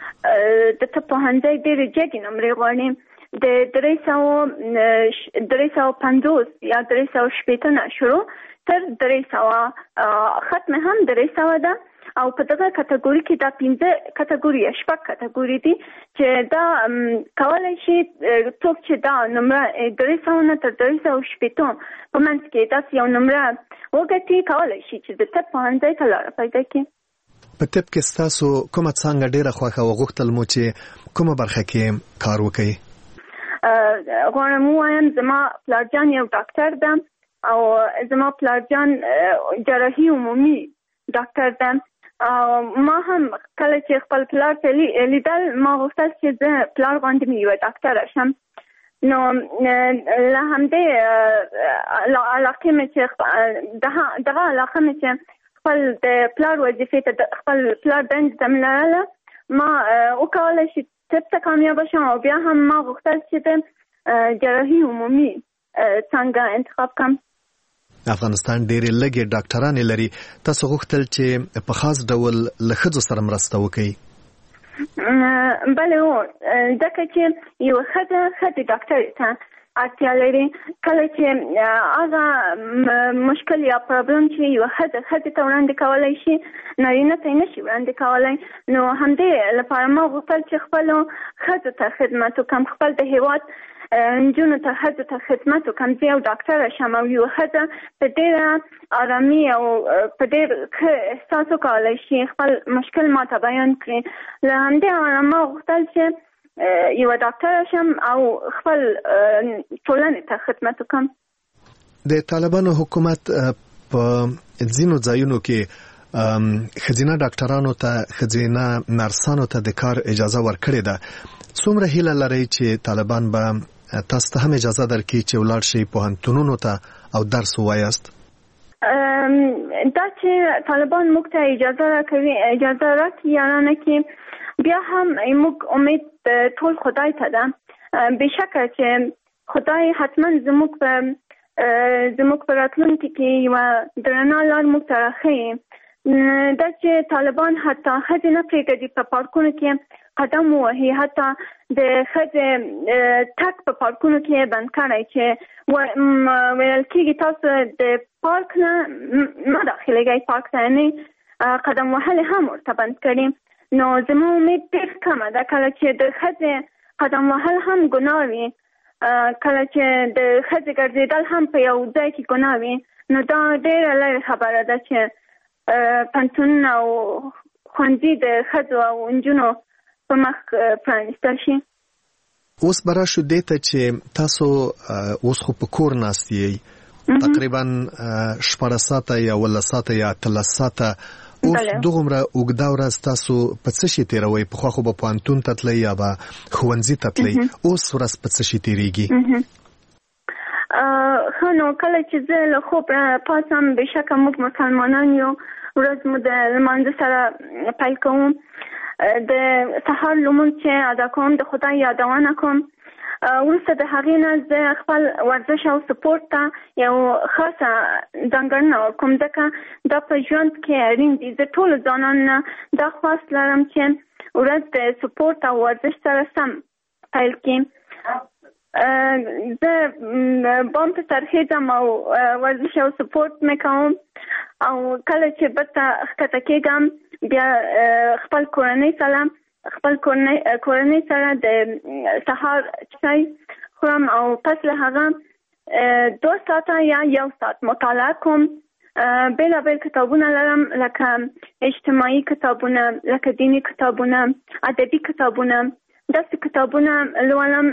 ډېرې جګې نمرې غواړي د 350 یا 360 نه شروع تر 300 ختم هم 300 ده او په دغه کټګوري کې دا 5 کټګوري شپږ کټګوري دي چې دا کولای شي څوک چې دا نمره 300 نه تر 360 په منځ کې دا یو نمره وګټي کولای شي چې د طب پوهنځي ته لاره پیدا کړي. په طب کې ستاسو کومه څانګه ډیره خوښه او غوښتل مو چې کومه برخه کې کار وکړئ؟ غواړم ووایم زما پلارجان یو ډاکټر ده او زما پلارجان جراحي عمومي ډاکټر ده. ما هم کله چې خپل پلار ته لیدل ما غوښتل چې زه پلار غوندې مې یوه ډاکټره شم. نو له همدې علاقې مې چې دغه علاقه مې چې خپل د پلار وظیفې ته خپل پلار دندې ته مې لرله ما وکولی شي طب ته کامیابه شم او بیا هم ما غوښتل چې د جراحي عمومي څنګه انتخاب کړم. افغانستان ډېرې لږې ډاکټرانې لري. تاسو غوښتل چې په خاص ډول له ښځو سره مرسته وکړئ. بله ځکه چې یو ښځه ډاکټر ته اړتیا لري. کله چې هغه مشکل یا پرابلم چې یو ښځې ته وړاندې کولی شي نارینه ته یې نشي وړاندې کولی، نو همدې لپاره ما غوښتل چې خپلو ښځو ته خدمت وکړم، خپل د هېواد نجونو ته ښځو ته خدمت وکړم. زه یو ډاکټره شم او یو ښځه په ډېره ارامي او په ډېر ښه احساس وکولی شي خپل مشکل ما ته بیان کړي. له همدې امله ما غوښتل چې یو ډاکټر شم او خپل ټولنې ته خدمت وکړم. د طالبانو حکومت په ځینو ځایونو کې ښځینه ډاکټرانو ته ښځینه نرسانو ته د کار اجازه ورکړې ده. څومره هیله لرئ چې طالبان به تاسو ته هم اجازه درکړي چې ولاړ شئ پوهنتونونو ته او درس ووایاست؟ دا چې طالبان موږ ته اجازه راکړي یا نه کړي، بیا هم موږ امید ټول خدای ته ده. بېشکه چې خدای حتما زموږ په راتلونکي کې یوه درنه لار موږ ته راښیي. دا چې طالبان حتی ښځې نه پرېږدي په پارکونو کې قدم ووهي، حتی د ښځې تګ په پارکونو کې بند کړی چې ویل کېږي تاسو د پارک نه مه داخلېږئ، پارک ته یعنې قدم وهل هم ورته بند کړي. نو زما امید ډېر کمه ده کله چې د ښځې قدم وهل هم ګناه وي، کله چې د ښځې ګرځېدل هم په یو ځای کې ګناه وي، نو دا ډېره لرې خبره ده چې پوهنتونونه او ښوونځي د ښځو او نجونو په مخ پرانیستل شي. اوس به راشو دې ته چې تاسو اوس خو په کور ناست یئ، تقریبا 14 ساعته یا 18 ساعته یا 13 ساعته. اوس دوغمره اوږده ورځ تاسو په څه شي تېروئ؟ پخوا خو به پوهنتون ته تلئ یا به ښوونځي ته تلئ، اوس ورځ په څه شي تېرېږي؟ ښه نو کله چې زه له خوب پاڅم، بېشکه موږ مسلمانان یو، ورځ مو د لمانځه سره پیل کوم، د سهار لمونځ چې ادا کوم د خدای یادونه کوم. وروسته د هغې نه زه خپل ورزش او سپورت ته یو خاصه ځانګړنه ورکوم، ځکه دا په ژوند کې اړین دي. زه ټولو ځوانانو نه دا خواست لرم چې ورځ د سپورت او ورزش سره سم پیل کړي. زه بام ته سرخیږم او ورزش او سپورت مې کوم، او کله چې بېرته ښکته کېږم بیا خپل کورنۍ سره د سهار چای خورم او پس له هغه 2 ساعته یا 1 ساعت مطالعه کوم. بېلابېل کتابونه لرم، لکه اجتماعي کتابونه، لکه دینی کتابونه، ادبي کتابونه. داسې کتابونه لولم.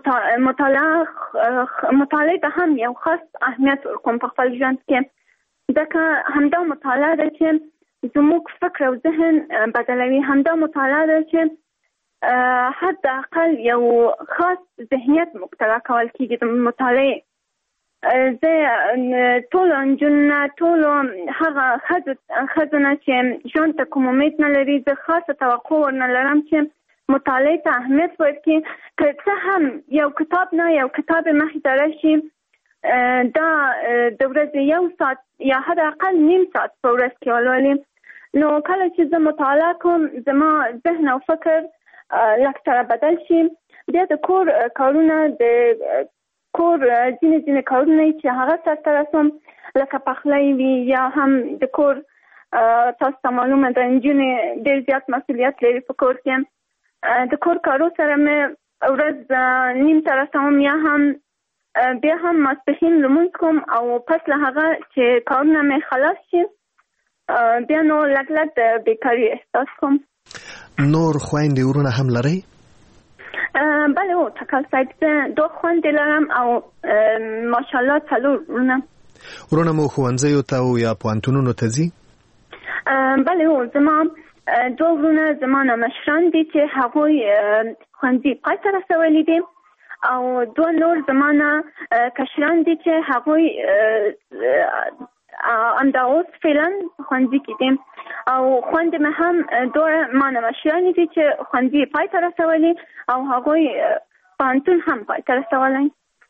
مطالعې ته هم یو خاص اهمیت ورکوم په خپل ژوند کې، ځکه همدا مطالعه ده چې زموږ فکر او ذهن بدلوي. همدا مطالعه ده چې حد اقل یو خاص ذهنیت موږ ته راکول کېږي د مطالعې. زه ټولو نجونو ټولو هغه ښځو نه چې ژوند ته کوم امید نه لري، زه خاصه توقع ورنه لرم چې مطالعې ته اهمیت ورکړي. که څه هم یو کتاب نه یو کتاب مخې ته راشي، دا د ورځې 1 ساعت یا حد اقل 1.5 ساعت په ورځ کې ولولي. نو کله چې زه مطالعه کوم، زما ذهن او فکر لږ سره بدل شي. بیا د کور کارونه، د کور ځینې کارونه چې هغه سرته رسوم، لکه پخلی وي یا هم د کور، تاسو ته معلومه ده نجونې ډېر زیات مسؤلیت لري په کور کې. د کور کارو سره مې ورځ 1.5 ته رسوم، یا هم بیا هم ماسپښین لمونځ کوم، او پس له هغه چې کارونه مې خلاص شي بیا نو لږ د بیکاري احساس کوم. نور خویندې ورونه هم لرئ؟ بله تکل صاحب، زه 2 خویندې لرم او ماشاءالله 4 ورونه. ورونه مو ښوونځیو ته یا پوهنتونونو ته ځي؟ بله زما 2 ورونه زما نه مشران دي چې هغوی ښوونځي پای ته رسولی دي، او 2 نور زما نه کشران دي چې هغوی همدا اوس فعلا ښوونځي کې دي، او خویندې مې هم 2 ما نه مشرانې دي چې ښوونځي پای ته رسولی او هغوی پوهنتون هم پای ته رسولی.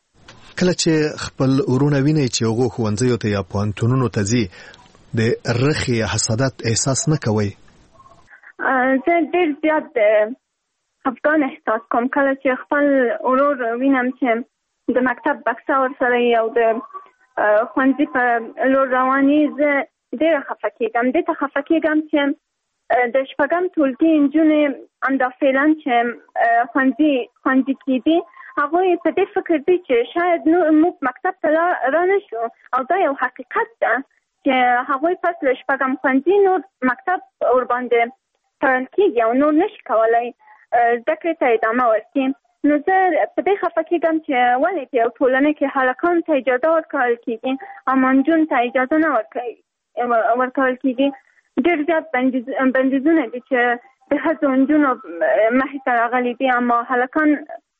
کله چې خپل ورونه ویني چې هغه ښوونځیو ته یا پوهنتونونو ته ځي د رخي حسادت احساس نه کوي؟ زه ډېر زیات خفګان احساس کوم کله چې خپل ورور وینم چې د مکتب بکسه ورسره او د ښوونځي په لور رواني. زه ډېره خفه کېږم. دې ته خفه کېږم چې د شپږم ټولګي نجونې همدا فعلا چې ښوونځي کې دي هغوی په دې فکر دي چې شاید موږ مکتب ته را نه شو او دا یو حقیقت ده چې هغوی پس له شپږم ښوونځي نور مکتب ورباندې تړل کېږي او نور نشي کولی زده کړې ته ادامه ورکړي. نو زه په دې خفه کېږم چې ولې په یو ټولنه کې هلکانو ته اجازه ورکول کېږي اما نجونو ته اجازه نه ورکول کېږي. ډېر زیات بندیزونه دي چې د ښځو نجونو مخې ته راغلي دي اما هلکان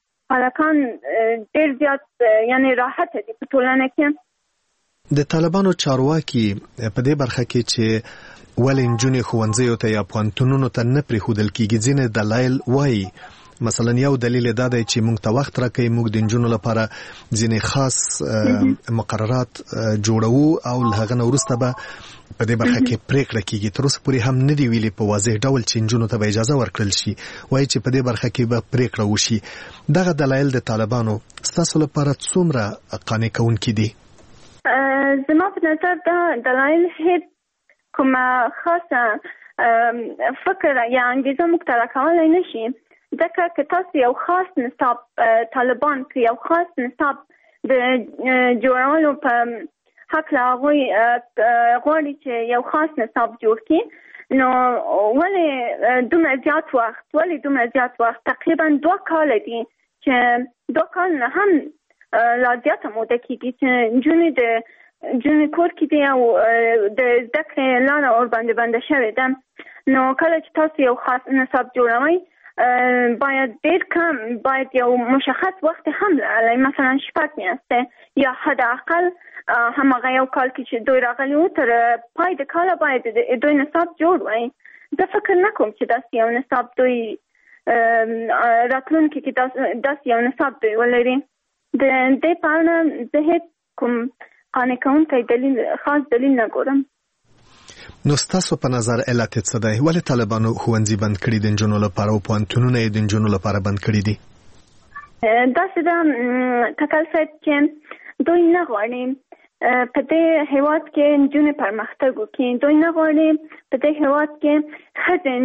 ډېر زیات یعنې راحته دي په ټولنه کې. د طالبانو چارواکي په دې برخه کې چې ولې نجونې ښوونځیو ته یا پوهنتونونو ته نه پرېښودل کېږي ځینې دلایل وایي. مثلا یو دلیل دا دی چې موږ ته وخت راکوي، موږ د نجونو لپاره ځینې خاص مقررات جوړوو او له هغه نه وروسته به په دې برخه کې پریکړه کېږي. تر اوسه پورې هم نه دي ویلي په واضح ډول چې نجونو ته به اجازه ورکړل شي، وایي چې په دې برخه کې به پریکړه وشي. دغه دلایل د طالبانو ستاسو لپاره څومره قانع کوونکي دي؟ زما په نظر دا دلایل هیڅ کومه خاصه فکر یا انګیزه موږ ته راکولی نه شي. ځکه که تاسو یو خاص نصاب طالبان که یو خاص نصاب د جوړولو په هکله هغوی غواړي چې یو خاص نصاب جوړ کړي نو ولې دومره زیات وخت تقریبا 2 کاله دي چې 2 کال نه هم لا زیاته موده کېږي چې نجونې کور کې دي او د زده کړې لاره ورباندې بنده شوې ده. نو کله چې تاسو یو خاص نصاب جوړوئ باید ډېر کم باید یو مشخص وخت هم لرلی، مثلا 6 میاشتې یا حداقل هماغه یو کال کې چې دوی راغلي وو تر پای د کاله باید دوی نصاب جوړ وای. زه فکر نه کوم چې داسې یو نصاب دوی راتلونکي کې داسې یو نصاب دوی ولري. د دې په اړه زه هېڅ کوم قانع کوونکی خاص دلیل نه ګورم. نو ستاسو په نظر علت څه دی؟ ولې طالبانو ښوونځي بند کړي د نجونو لپاره او پوهنتونونه یې د نجونو لپاره بند کړي دي؟ داسې ده تکل صاحب چې دوی نه غواړي په دې هېواد کې نجونې پرمختګ وکړي. دوی نه غواړي په دې هېواد کې ښځې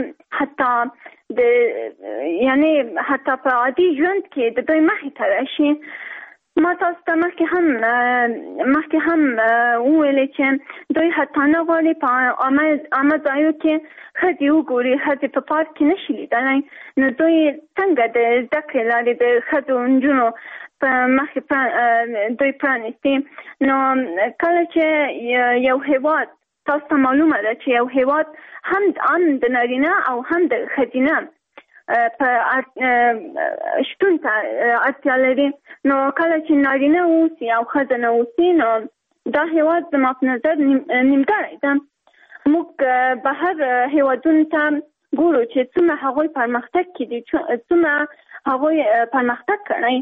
نجونې حتی په عادي ژوند کې د دوی مخې ته راشي. ما تاسو ته مخکې هم وویلې چې دوی حتی نه غواړي په عامه ځایو کې ښځې وګوري، ښځې په پارک کې نشي لیدلی. نو دوی څنګه د زده کړې لارې د ښځو نجونو په مخې دوی پرانیستي؟ نو کله چې یو هېواد تاسو ته معلومه ده چې یو هېواد هم د نارینه او هم د ښځینه په شتون ته اړتیا لري. نو کله چې نارینه اوسي او ښځه نه اوسي نو دا هېواد زما په نظر نیمګړی ده. موږ بهر هېوادونو ته ګورو چې څومره هغوی پرمختګ کړي، څومره هغوی پرمختګ کړی.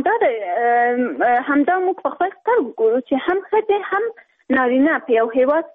همدا موږ په خپل سترګو ګورو چې هم ښځې هم نارینه په یو هېواد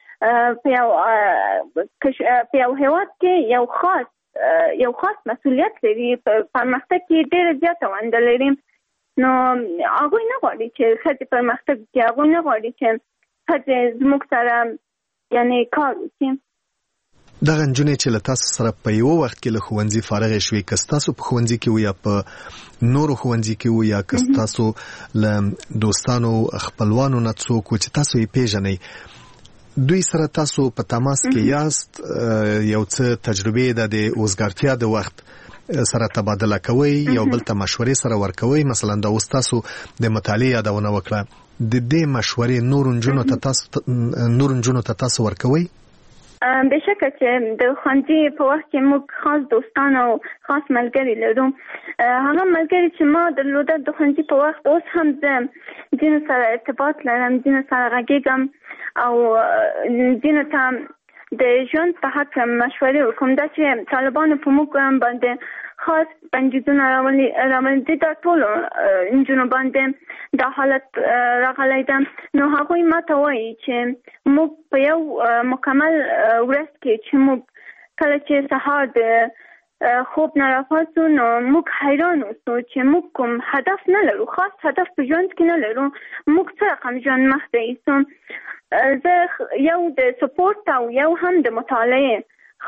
کې یو خاص مسؤلیت لري، په پرمختګ کې ډېره زیاته ونډه لري. نو هغوی نه غواړي چې ښځې پرمختګ وکړي، هغوی نه غواړي چې ښځې زموږ سره یعنې کار وکړي. دغه نجونې چې له تاسو سره په یو وخت کې له ښوونځي فارغې شوې، که ستاسو په ښوونځي کې وو یا په نورو ښوونځي کې وو یا که ستاسو له دوستانو خپلوانو نه څوک وو چې تاسو یې پیژنئ، دوی سره تاسو په تماس کې یاست، یو څه تجربې د اوزګارتیا د وخت سره تبادله کوئ، یو بل ته مشورې سره ورکوئ. مثلا دا اوس تاسو د مطالعې یادونه وکړه، د دې مشورې نور نجونو ته تاسو ورکوئ؟ بشکه چې د ښوونځي په وخت کې موږ خاص دوستان او خاص ملګري لرو. هغه ملګري چې ما درلوده د ښوونځي په وخت اوس هم زه ځینو سره ارتباط لرم، ځینو سره غږیږم او ځینو ته د ژوند په حق مشورې ورکوم. دا چې طالبانو په موږ باندې خاص بندیزونه راولي دا ټول نجونو باندې دا حالت راغلی ده. نو هغوی ماته وایي چې موږ په یو مکمل ورځ کې چې موږ کله چې سهار د خوب نه راپاڅو نو موږ حیران اوسو چې موږ کوم هدف نه لرو، خاص هدف په ژوند کې نه لرو. موږ څه رقم ژوند مخته ایسو. زه یو د سپورت او یو هم د مطالعې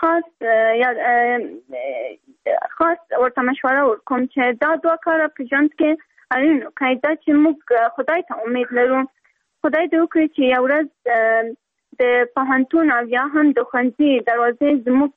خاص ورته مشوره ورکوم چې دا دوه کاره په ژوند کې اړین وکړئ. دا چې موږ خدای ته امید لرو، خدای دې وکړي چې یو ورځ د پوهنتون او یا هم د ښوونځي دروازې زموږ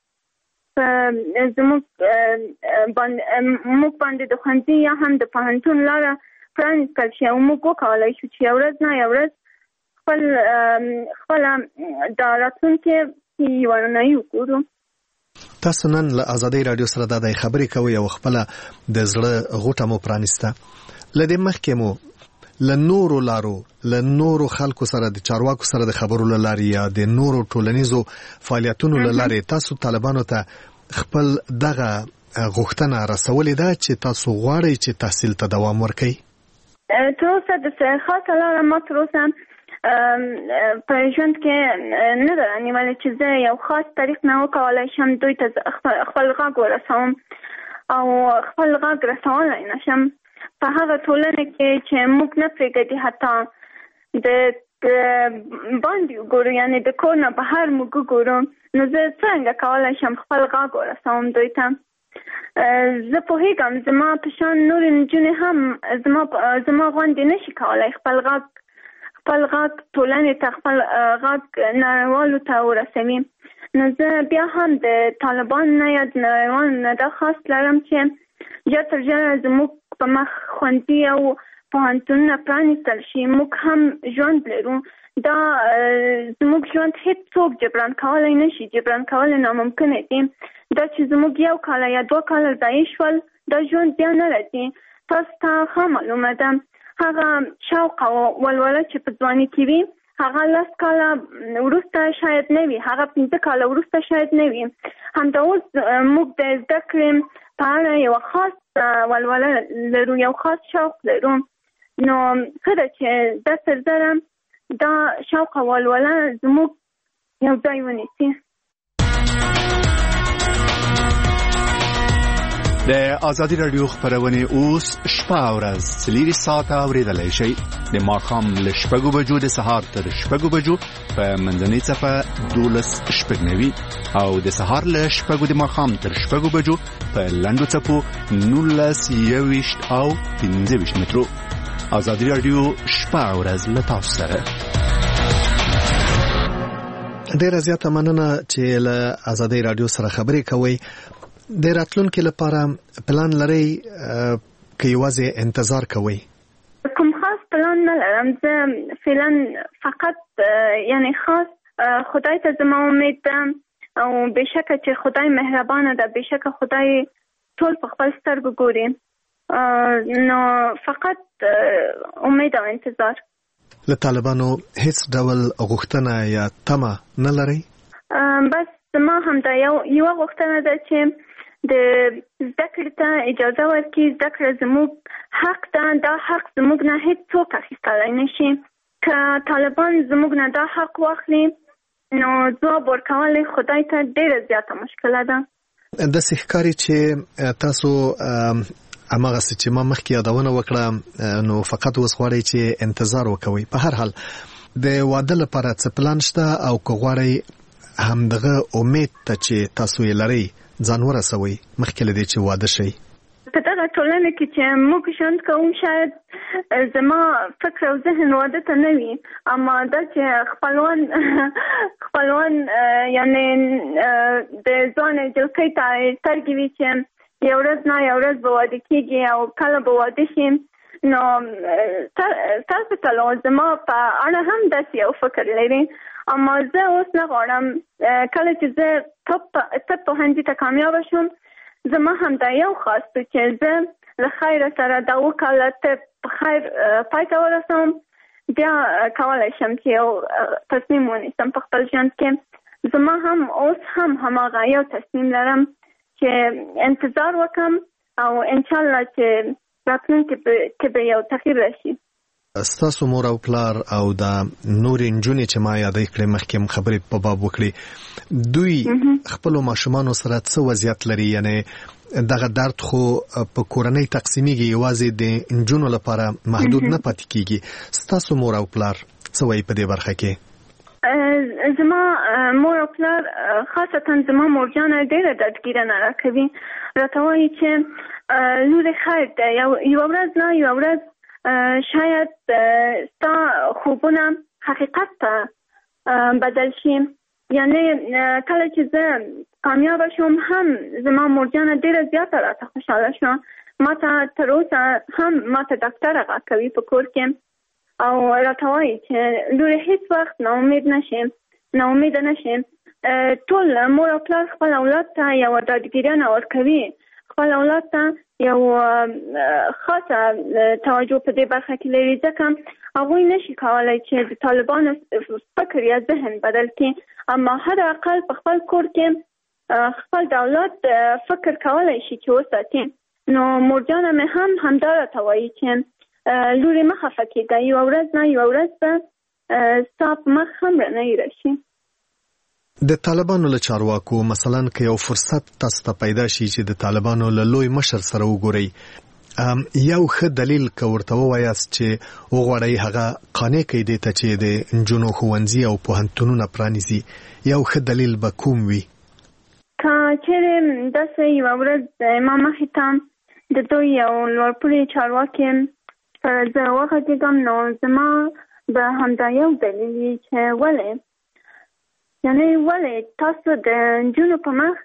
باندې د ښوونځي یا هم د پوهنتون لاره پرانیستل شي او موږ وکولی شو چې یو ورځ نه یو ورځ خپله دا راتلونکې ورنایي وګورو. تاسو نن له ازادۍ رادیو سره د خبرې کوئ او خپله د زړه غوټه مو پرانیسته. له دې مخکې مو له نورو لارو له نورو خلکو سره د چارواکو سره د خبرو له لارې یا د نورو ټولنیزو فعالیتونو له لارې تاسو طالبانو ته خپل دغه غوښتنه رسولې ده چې تاسو غواړئ چې تحصیل ته دوام ورکړئ؟ تر اوسه د خاصه لاره ما تر اوسه په ژوند کې نه ده رانیولې چې زه یو خاص طریق نه وکولی شم دوی ته خپل غږ ورسوم او خپل غږ رسولی نه شم په هغه ټولنه کې چې موږ نه پرېږدي حتی د باندې وګورو، یعنې د کور نه بهر موږ وګورو. نو زه څرنګه کولی شم خپل غږ ورسوم دوی ته؟ زه پوهېږم زما په شان نورې نجونې هم زما غوندې نشي کولی خپل غږ ټولنې ته خپل غږ نړیوالو ته ورسوي. نو زه بیا هم د طالبان نه یا د نړیوالو نه دا خواست لرم چې ژر تر ژره زموږ په مخ ښوونځي او پوهنتونونه پرانیستل شي. موږ هم ژوند لرو، دا زموږ ژوند هیڅ څوک جبران کولی نشي، جبران کولی ناممکنه دي. دا چې زموږ یو کاله یا 2 کاله ضایع شول دا ژوند بیا نه راځي. تاسو ته ښه معلومه ده هغه شوق او ولوله چې په ځواني کې وي هغه 10 کاله وروسته شاید نه وي، هغه 15 کاله وروسته شاید نه وي. همدا اوس موږ د زده کړې په اړه یو خاص ولوله لرو، یو خاص شوق لرو. نو ښه ده چې دا سرزره دا شوق او ولوله زموږ یو ځای ونیسي. د ازادي رادیو خبرونه اوس شپه او ورځ 3 ساعته اوریدلای شئ. د ماښام له 6 بجو د سهار تر 6 بجو په منځنۍ صفه 12:09 او د سهار له 6 د ماښام تر 6 بجو په لنډو صفو 19:21 او 15 مترو. ازادي رادیو شپه او ورځ له تاسو سره. ډیره زیاته مننه چې له ازادۍ رادیو سره خبرې کوئ. د راتلونکي لپاره پلان لرئ که یوازې انتظار کوئ؟ کوم خاص پلان نه لرم. زه فعلا فقط یعنی خاص خدای ته زما امید ده او بېشکه چې خدای مهربانه ده، بېشکه خدای ټول په خپل سترګو ګوري. نو فقط امید او انتظار. له طالبانو هیڅ ډول غوښتنه یا تمه نه لرئ؟ بس زما هم دا یو غوښتنه ده چې د زده کړې ته اجازه ورکړي. زده کړه زموږ حق ده، دا حق زموږ نه هیڅ څوک اخیستلی نشي. که طالبان زموږ نه دا حق واخلي نو ځواب ورکول خدای ته ډیره زیاته مشکله ده. داسې ښکاري چې تاسو هماغسې چې ما مخکې یادونه وکړه نو فقط اوس غواړئ چې انتظار وکوئ. په هر حال د واده لپاره څه پلان شته او که غواړئ همدغه امید ته چې تاسو یې لرئ ځان ورسوئ مخکې له دې چې واده شئ؟ په دغه ټولنه کې چې موږ ژوند کوو شاید زما فکر او ذهن واده ته نه وي، اما دا چې خپلوان یعنی د ځوان جلکۍ ته سترګې وي چې یو ورځ نه یو ورځ به واده کېږي او کله به واده شي. نو تاسو ته زما په اړه هم داسې یو فکر لري، اما زه اوس نه غواړم کله چې زه طب پوهنځي ته کامیابه شم زما هم دا یو خواست چې زه له خیره سره دا وکاله طب په خیر پای ته ورسوم، بیا کولی شم چې یو تصمیم ونیسم په خپل ژوند کې. زما هم اوس هم هماغه یو تصمیم لرم چې انتظار وکم او ان شاء الله چې راتلونکي کې به یو تغییر راشي. ستاسو مور او پلار او دا نور انجونې چې ما یادې کړې مخکې خبرې په باب وکړي دوی خپل ماشومان سره څه وضعیت لري یعنی دغه درد خو په کورنۍ تقسیمیږي یوازې د انجونو لپاره محدود نه پاتې کیږي ستاسو مور او پلار څه وایي په دې برخه کې؟ زما مور او پلار خاصتا زما مورجانه ډېره دردګیرنه راکوي راته وایي چې لورې خیر ده یوه ورځ نه یوه ورځ شاید ستا خوبونه حقیقت ته بدل شي یعنی کله چې زه کامیاب شوم هم زما مورجانه ډېره زیاته راته خوشحاله شوه ما ته تر اوسه هم ما ته ډاکټر راکوي په کور کې او راته وایي چې لورې هیڅ وخت ناامیده نشي ټول مور او پلار خپل اولاد ته یوه ډاډګیرنه ورکوي خپل اولاد ته یو خاصه توجه په دې برخه کې لري ځکه هغوی نشي کولی چې د طالبانو فکر یا ذهن بدل کړي اما حد اقل په خپل کور کې خپل د اولاد فکر کولی شي چې وساتي نو مورجانه مې هم همدا راته وایي چې لورې مه خفه کېږه یوه ورځ نه یوه ورځ به ستا په مخ هم رڼۍ راشي. د طالبانو له چارواکو مثلا که یو فرصت تاسو ته پیدا شي چې د طالبانو له لوی مشر سره وګورئ یو ښه دلیل که ورته ووایاست چې وغواړئ هغه قانع کړئ دې ته چې د نجونو ښوونځي او پوهنتونونه پرانیزي یو ښه دلیل به کوم وي؟ که چیرې داسې یوه ورځ ما مخې ته د دوی یو لوړپوړي چارواکي سره زه وغږېږم نو زما به همدا یو دلیل وي چې ولې یعنی ولې تاسو د نجونو په مخ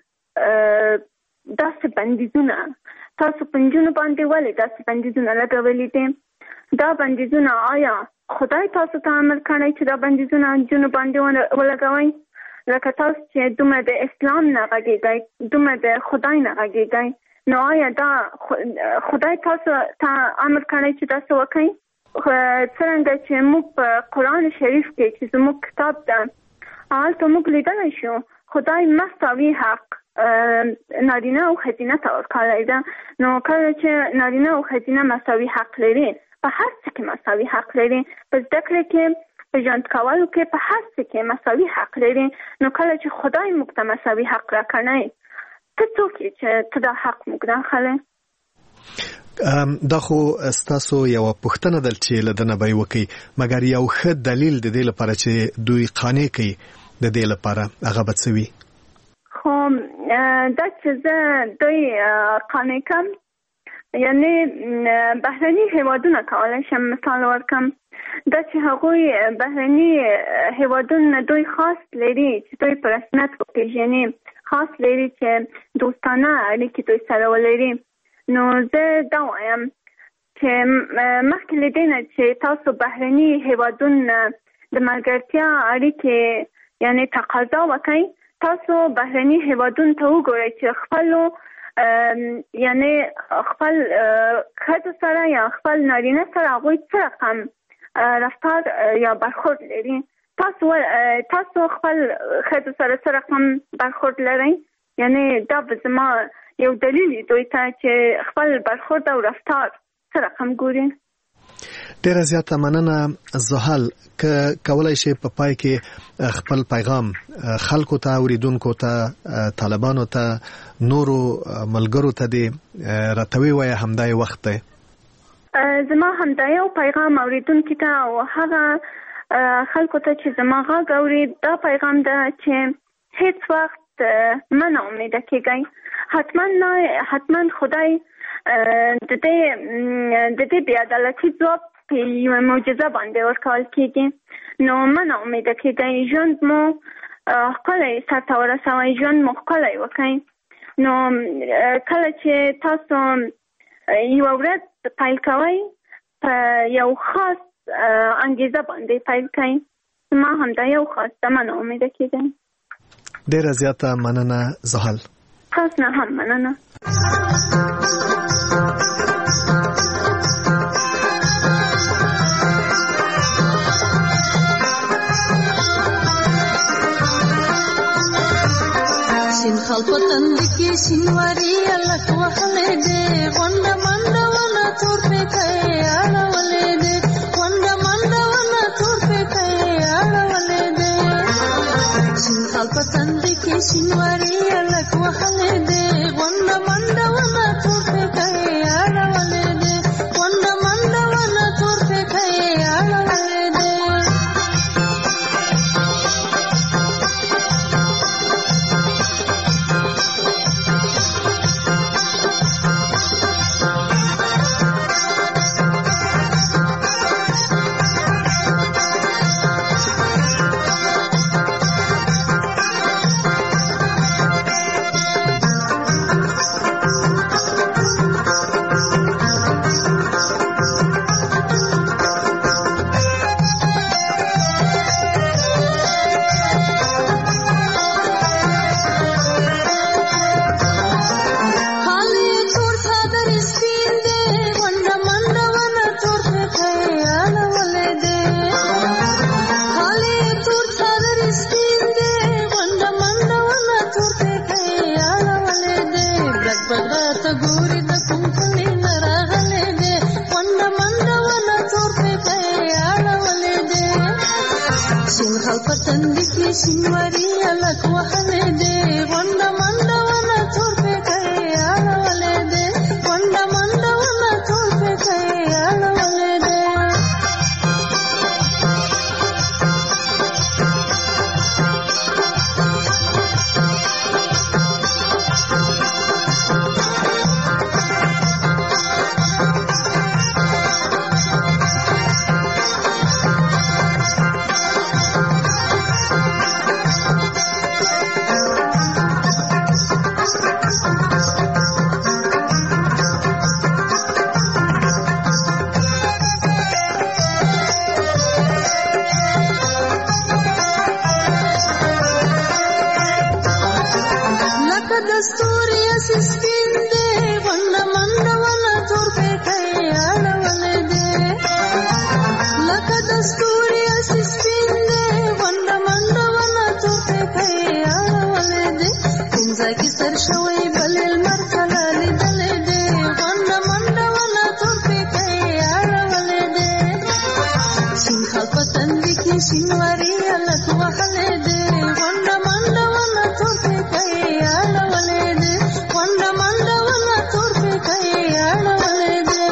داسې بندیزونه تاسو په نجونو باندې ولې داسې بندیزونه لګولي دي دا بندیزونه آیا خدای تاسو ته امر کړی چې دا بندیزونه نجونو باندې ولګوئ لکه تاسو چې دومره د اسلام نه غږېږئ دومره د خدای نه غږېږئ نو آیا دا خدای تاسو ته امر کړی چې تاسو وکړئ څرنګه چې موږ په قرآن شریف کې چې زموږ کتاب ده هلته موږ لیدلی شو خدای مساوي حق نارینه او ښځینه ته ورکړی ده نو کله چې نارینه او ښځینه مساوي حق لري په هر څه کې مساوي حق لري په زده کړې کې په ژوند کولو کې په هر څه کې مساوي حق لري نو کله چې خدای موږ ته مساوي حق راکړی ته څوک یې چې ته دا حق موږ راخلی دا خو ستاسو یو پوښتنه ده چې له دنه به وکي مګر یو ښه دلیل د دې لپاره چې دوی قانع کوي د دې لپاره هغه به څه وي؟ خو دا چې زه دوی قانع کم یعنی بهرني هیوادونه کولی شم مثال ورکم دا چې هغوی بهرني هیوادونه دوی خاص لري چې دوی په رسمیت وپېژني خاص لري چې دوستانه اړیکې دوی سره ولري نو زه دا وایم چې مخکې له دې نه چې تاسو بهرني هیوادونه د ملګرتیا اړیکې یعنی تقاضا وکړئ تاسو بهرني هیوادونو ته وګورئ چې خپلو یعنی خپل ښځو سره یا خپل نارینه سره هغوی څه رقم رفتار یا برخورد لري تاسو خپل ښځو سره څه رقم برخورد لرئ یعنی دا به زما یو دلیل دوی ته چې خپل برخورد او رفتار څه رقم ګوري. ډیره زیاته مننه زحل که کولای شي په پای کې خپل پیغام خلکو ته اوریدونکو ته طالبانو ته نورو ملګرو ته دې راتوي وای همدای وخت دی زما همدای او پیغام اوریدونکو ته او هغه خلکو ته چې زما غږ اوري دا پیغام ده چې هیڅ وخت من امیده کېږئ حتما خدای د دې بې عدالتي ځواب په یوه معجزه باندې ورکول کېږي نو من امیده کېږئ ژوند مو ښکلی سرته ورسوئ ژوند مو ښکلی وکړئ نو کله چې تاسو یوه ورځ پیل کوئ په یو خاص انګیزه باندې پیل کوئ ما همدا یو خاص ده من امیده کېږئ. ډیره زیاته مننه زحل. خاص نه هم مننه. سین خال پتن کې شینواری الک وهلې دې غونډه منډه ونه تور پکې اړولې دې غونډه منډه ونه تور پکې اړولې دې شین خال پسند کې شینواری الک وهلې دې غونډه منډه ونه تور پکې اړولې دې غونډه منډه ونه تور پکې اړولې دې شینواری الک وهلې دې غونډه منډه ونه تور پکې اړولې دې غونډه منډه ونه تور پکې اړولې دې شینواری الک وهلې دې غونډه منډه ونه تور پکې اړولې دې غونډه منډه ونه تور پکې اړولې دې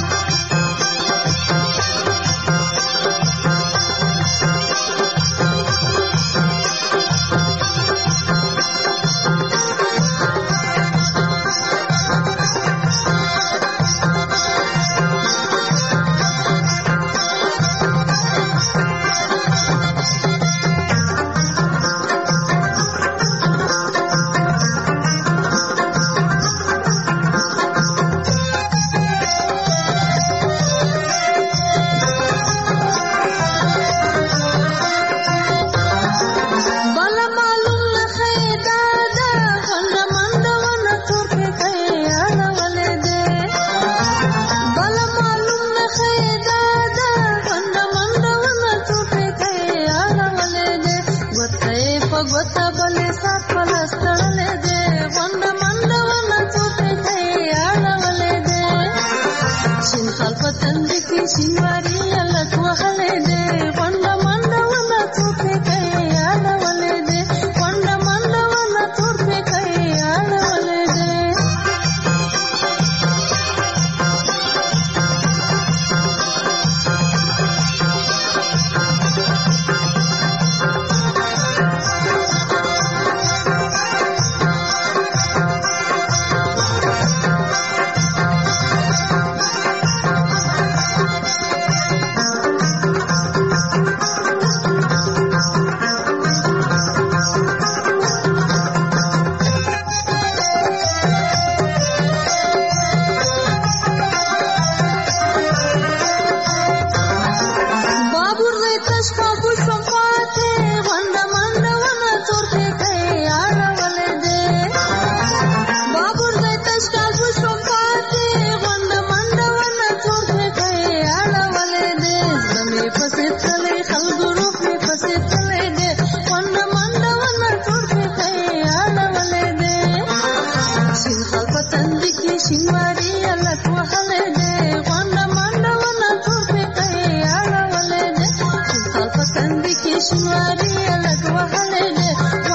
شینواری الک وهلې دې غونډه منډه ونه تور پکې اړولې دې غونډه منډه ونه تور پکې اړولې دې شماري لك وهلني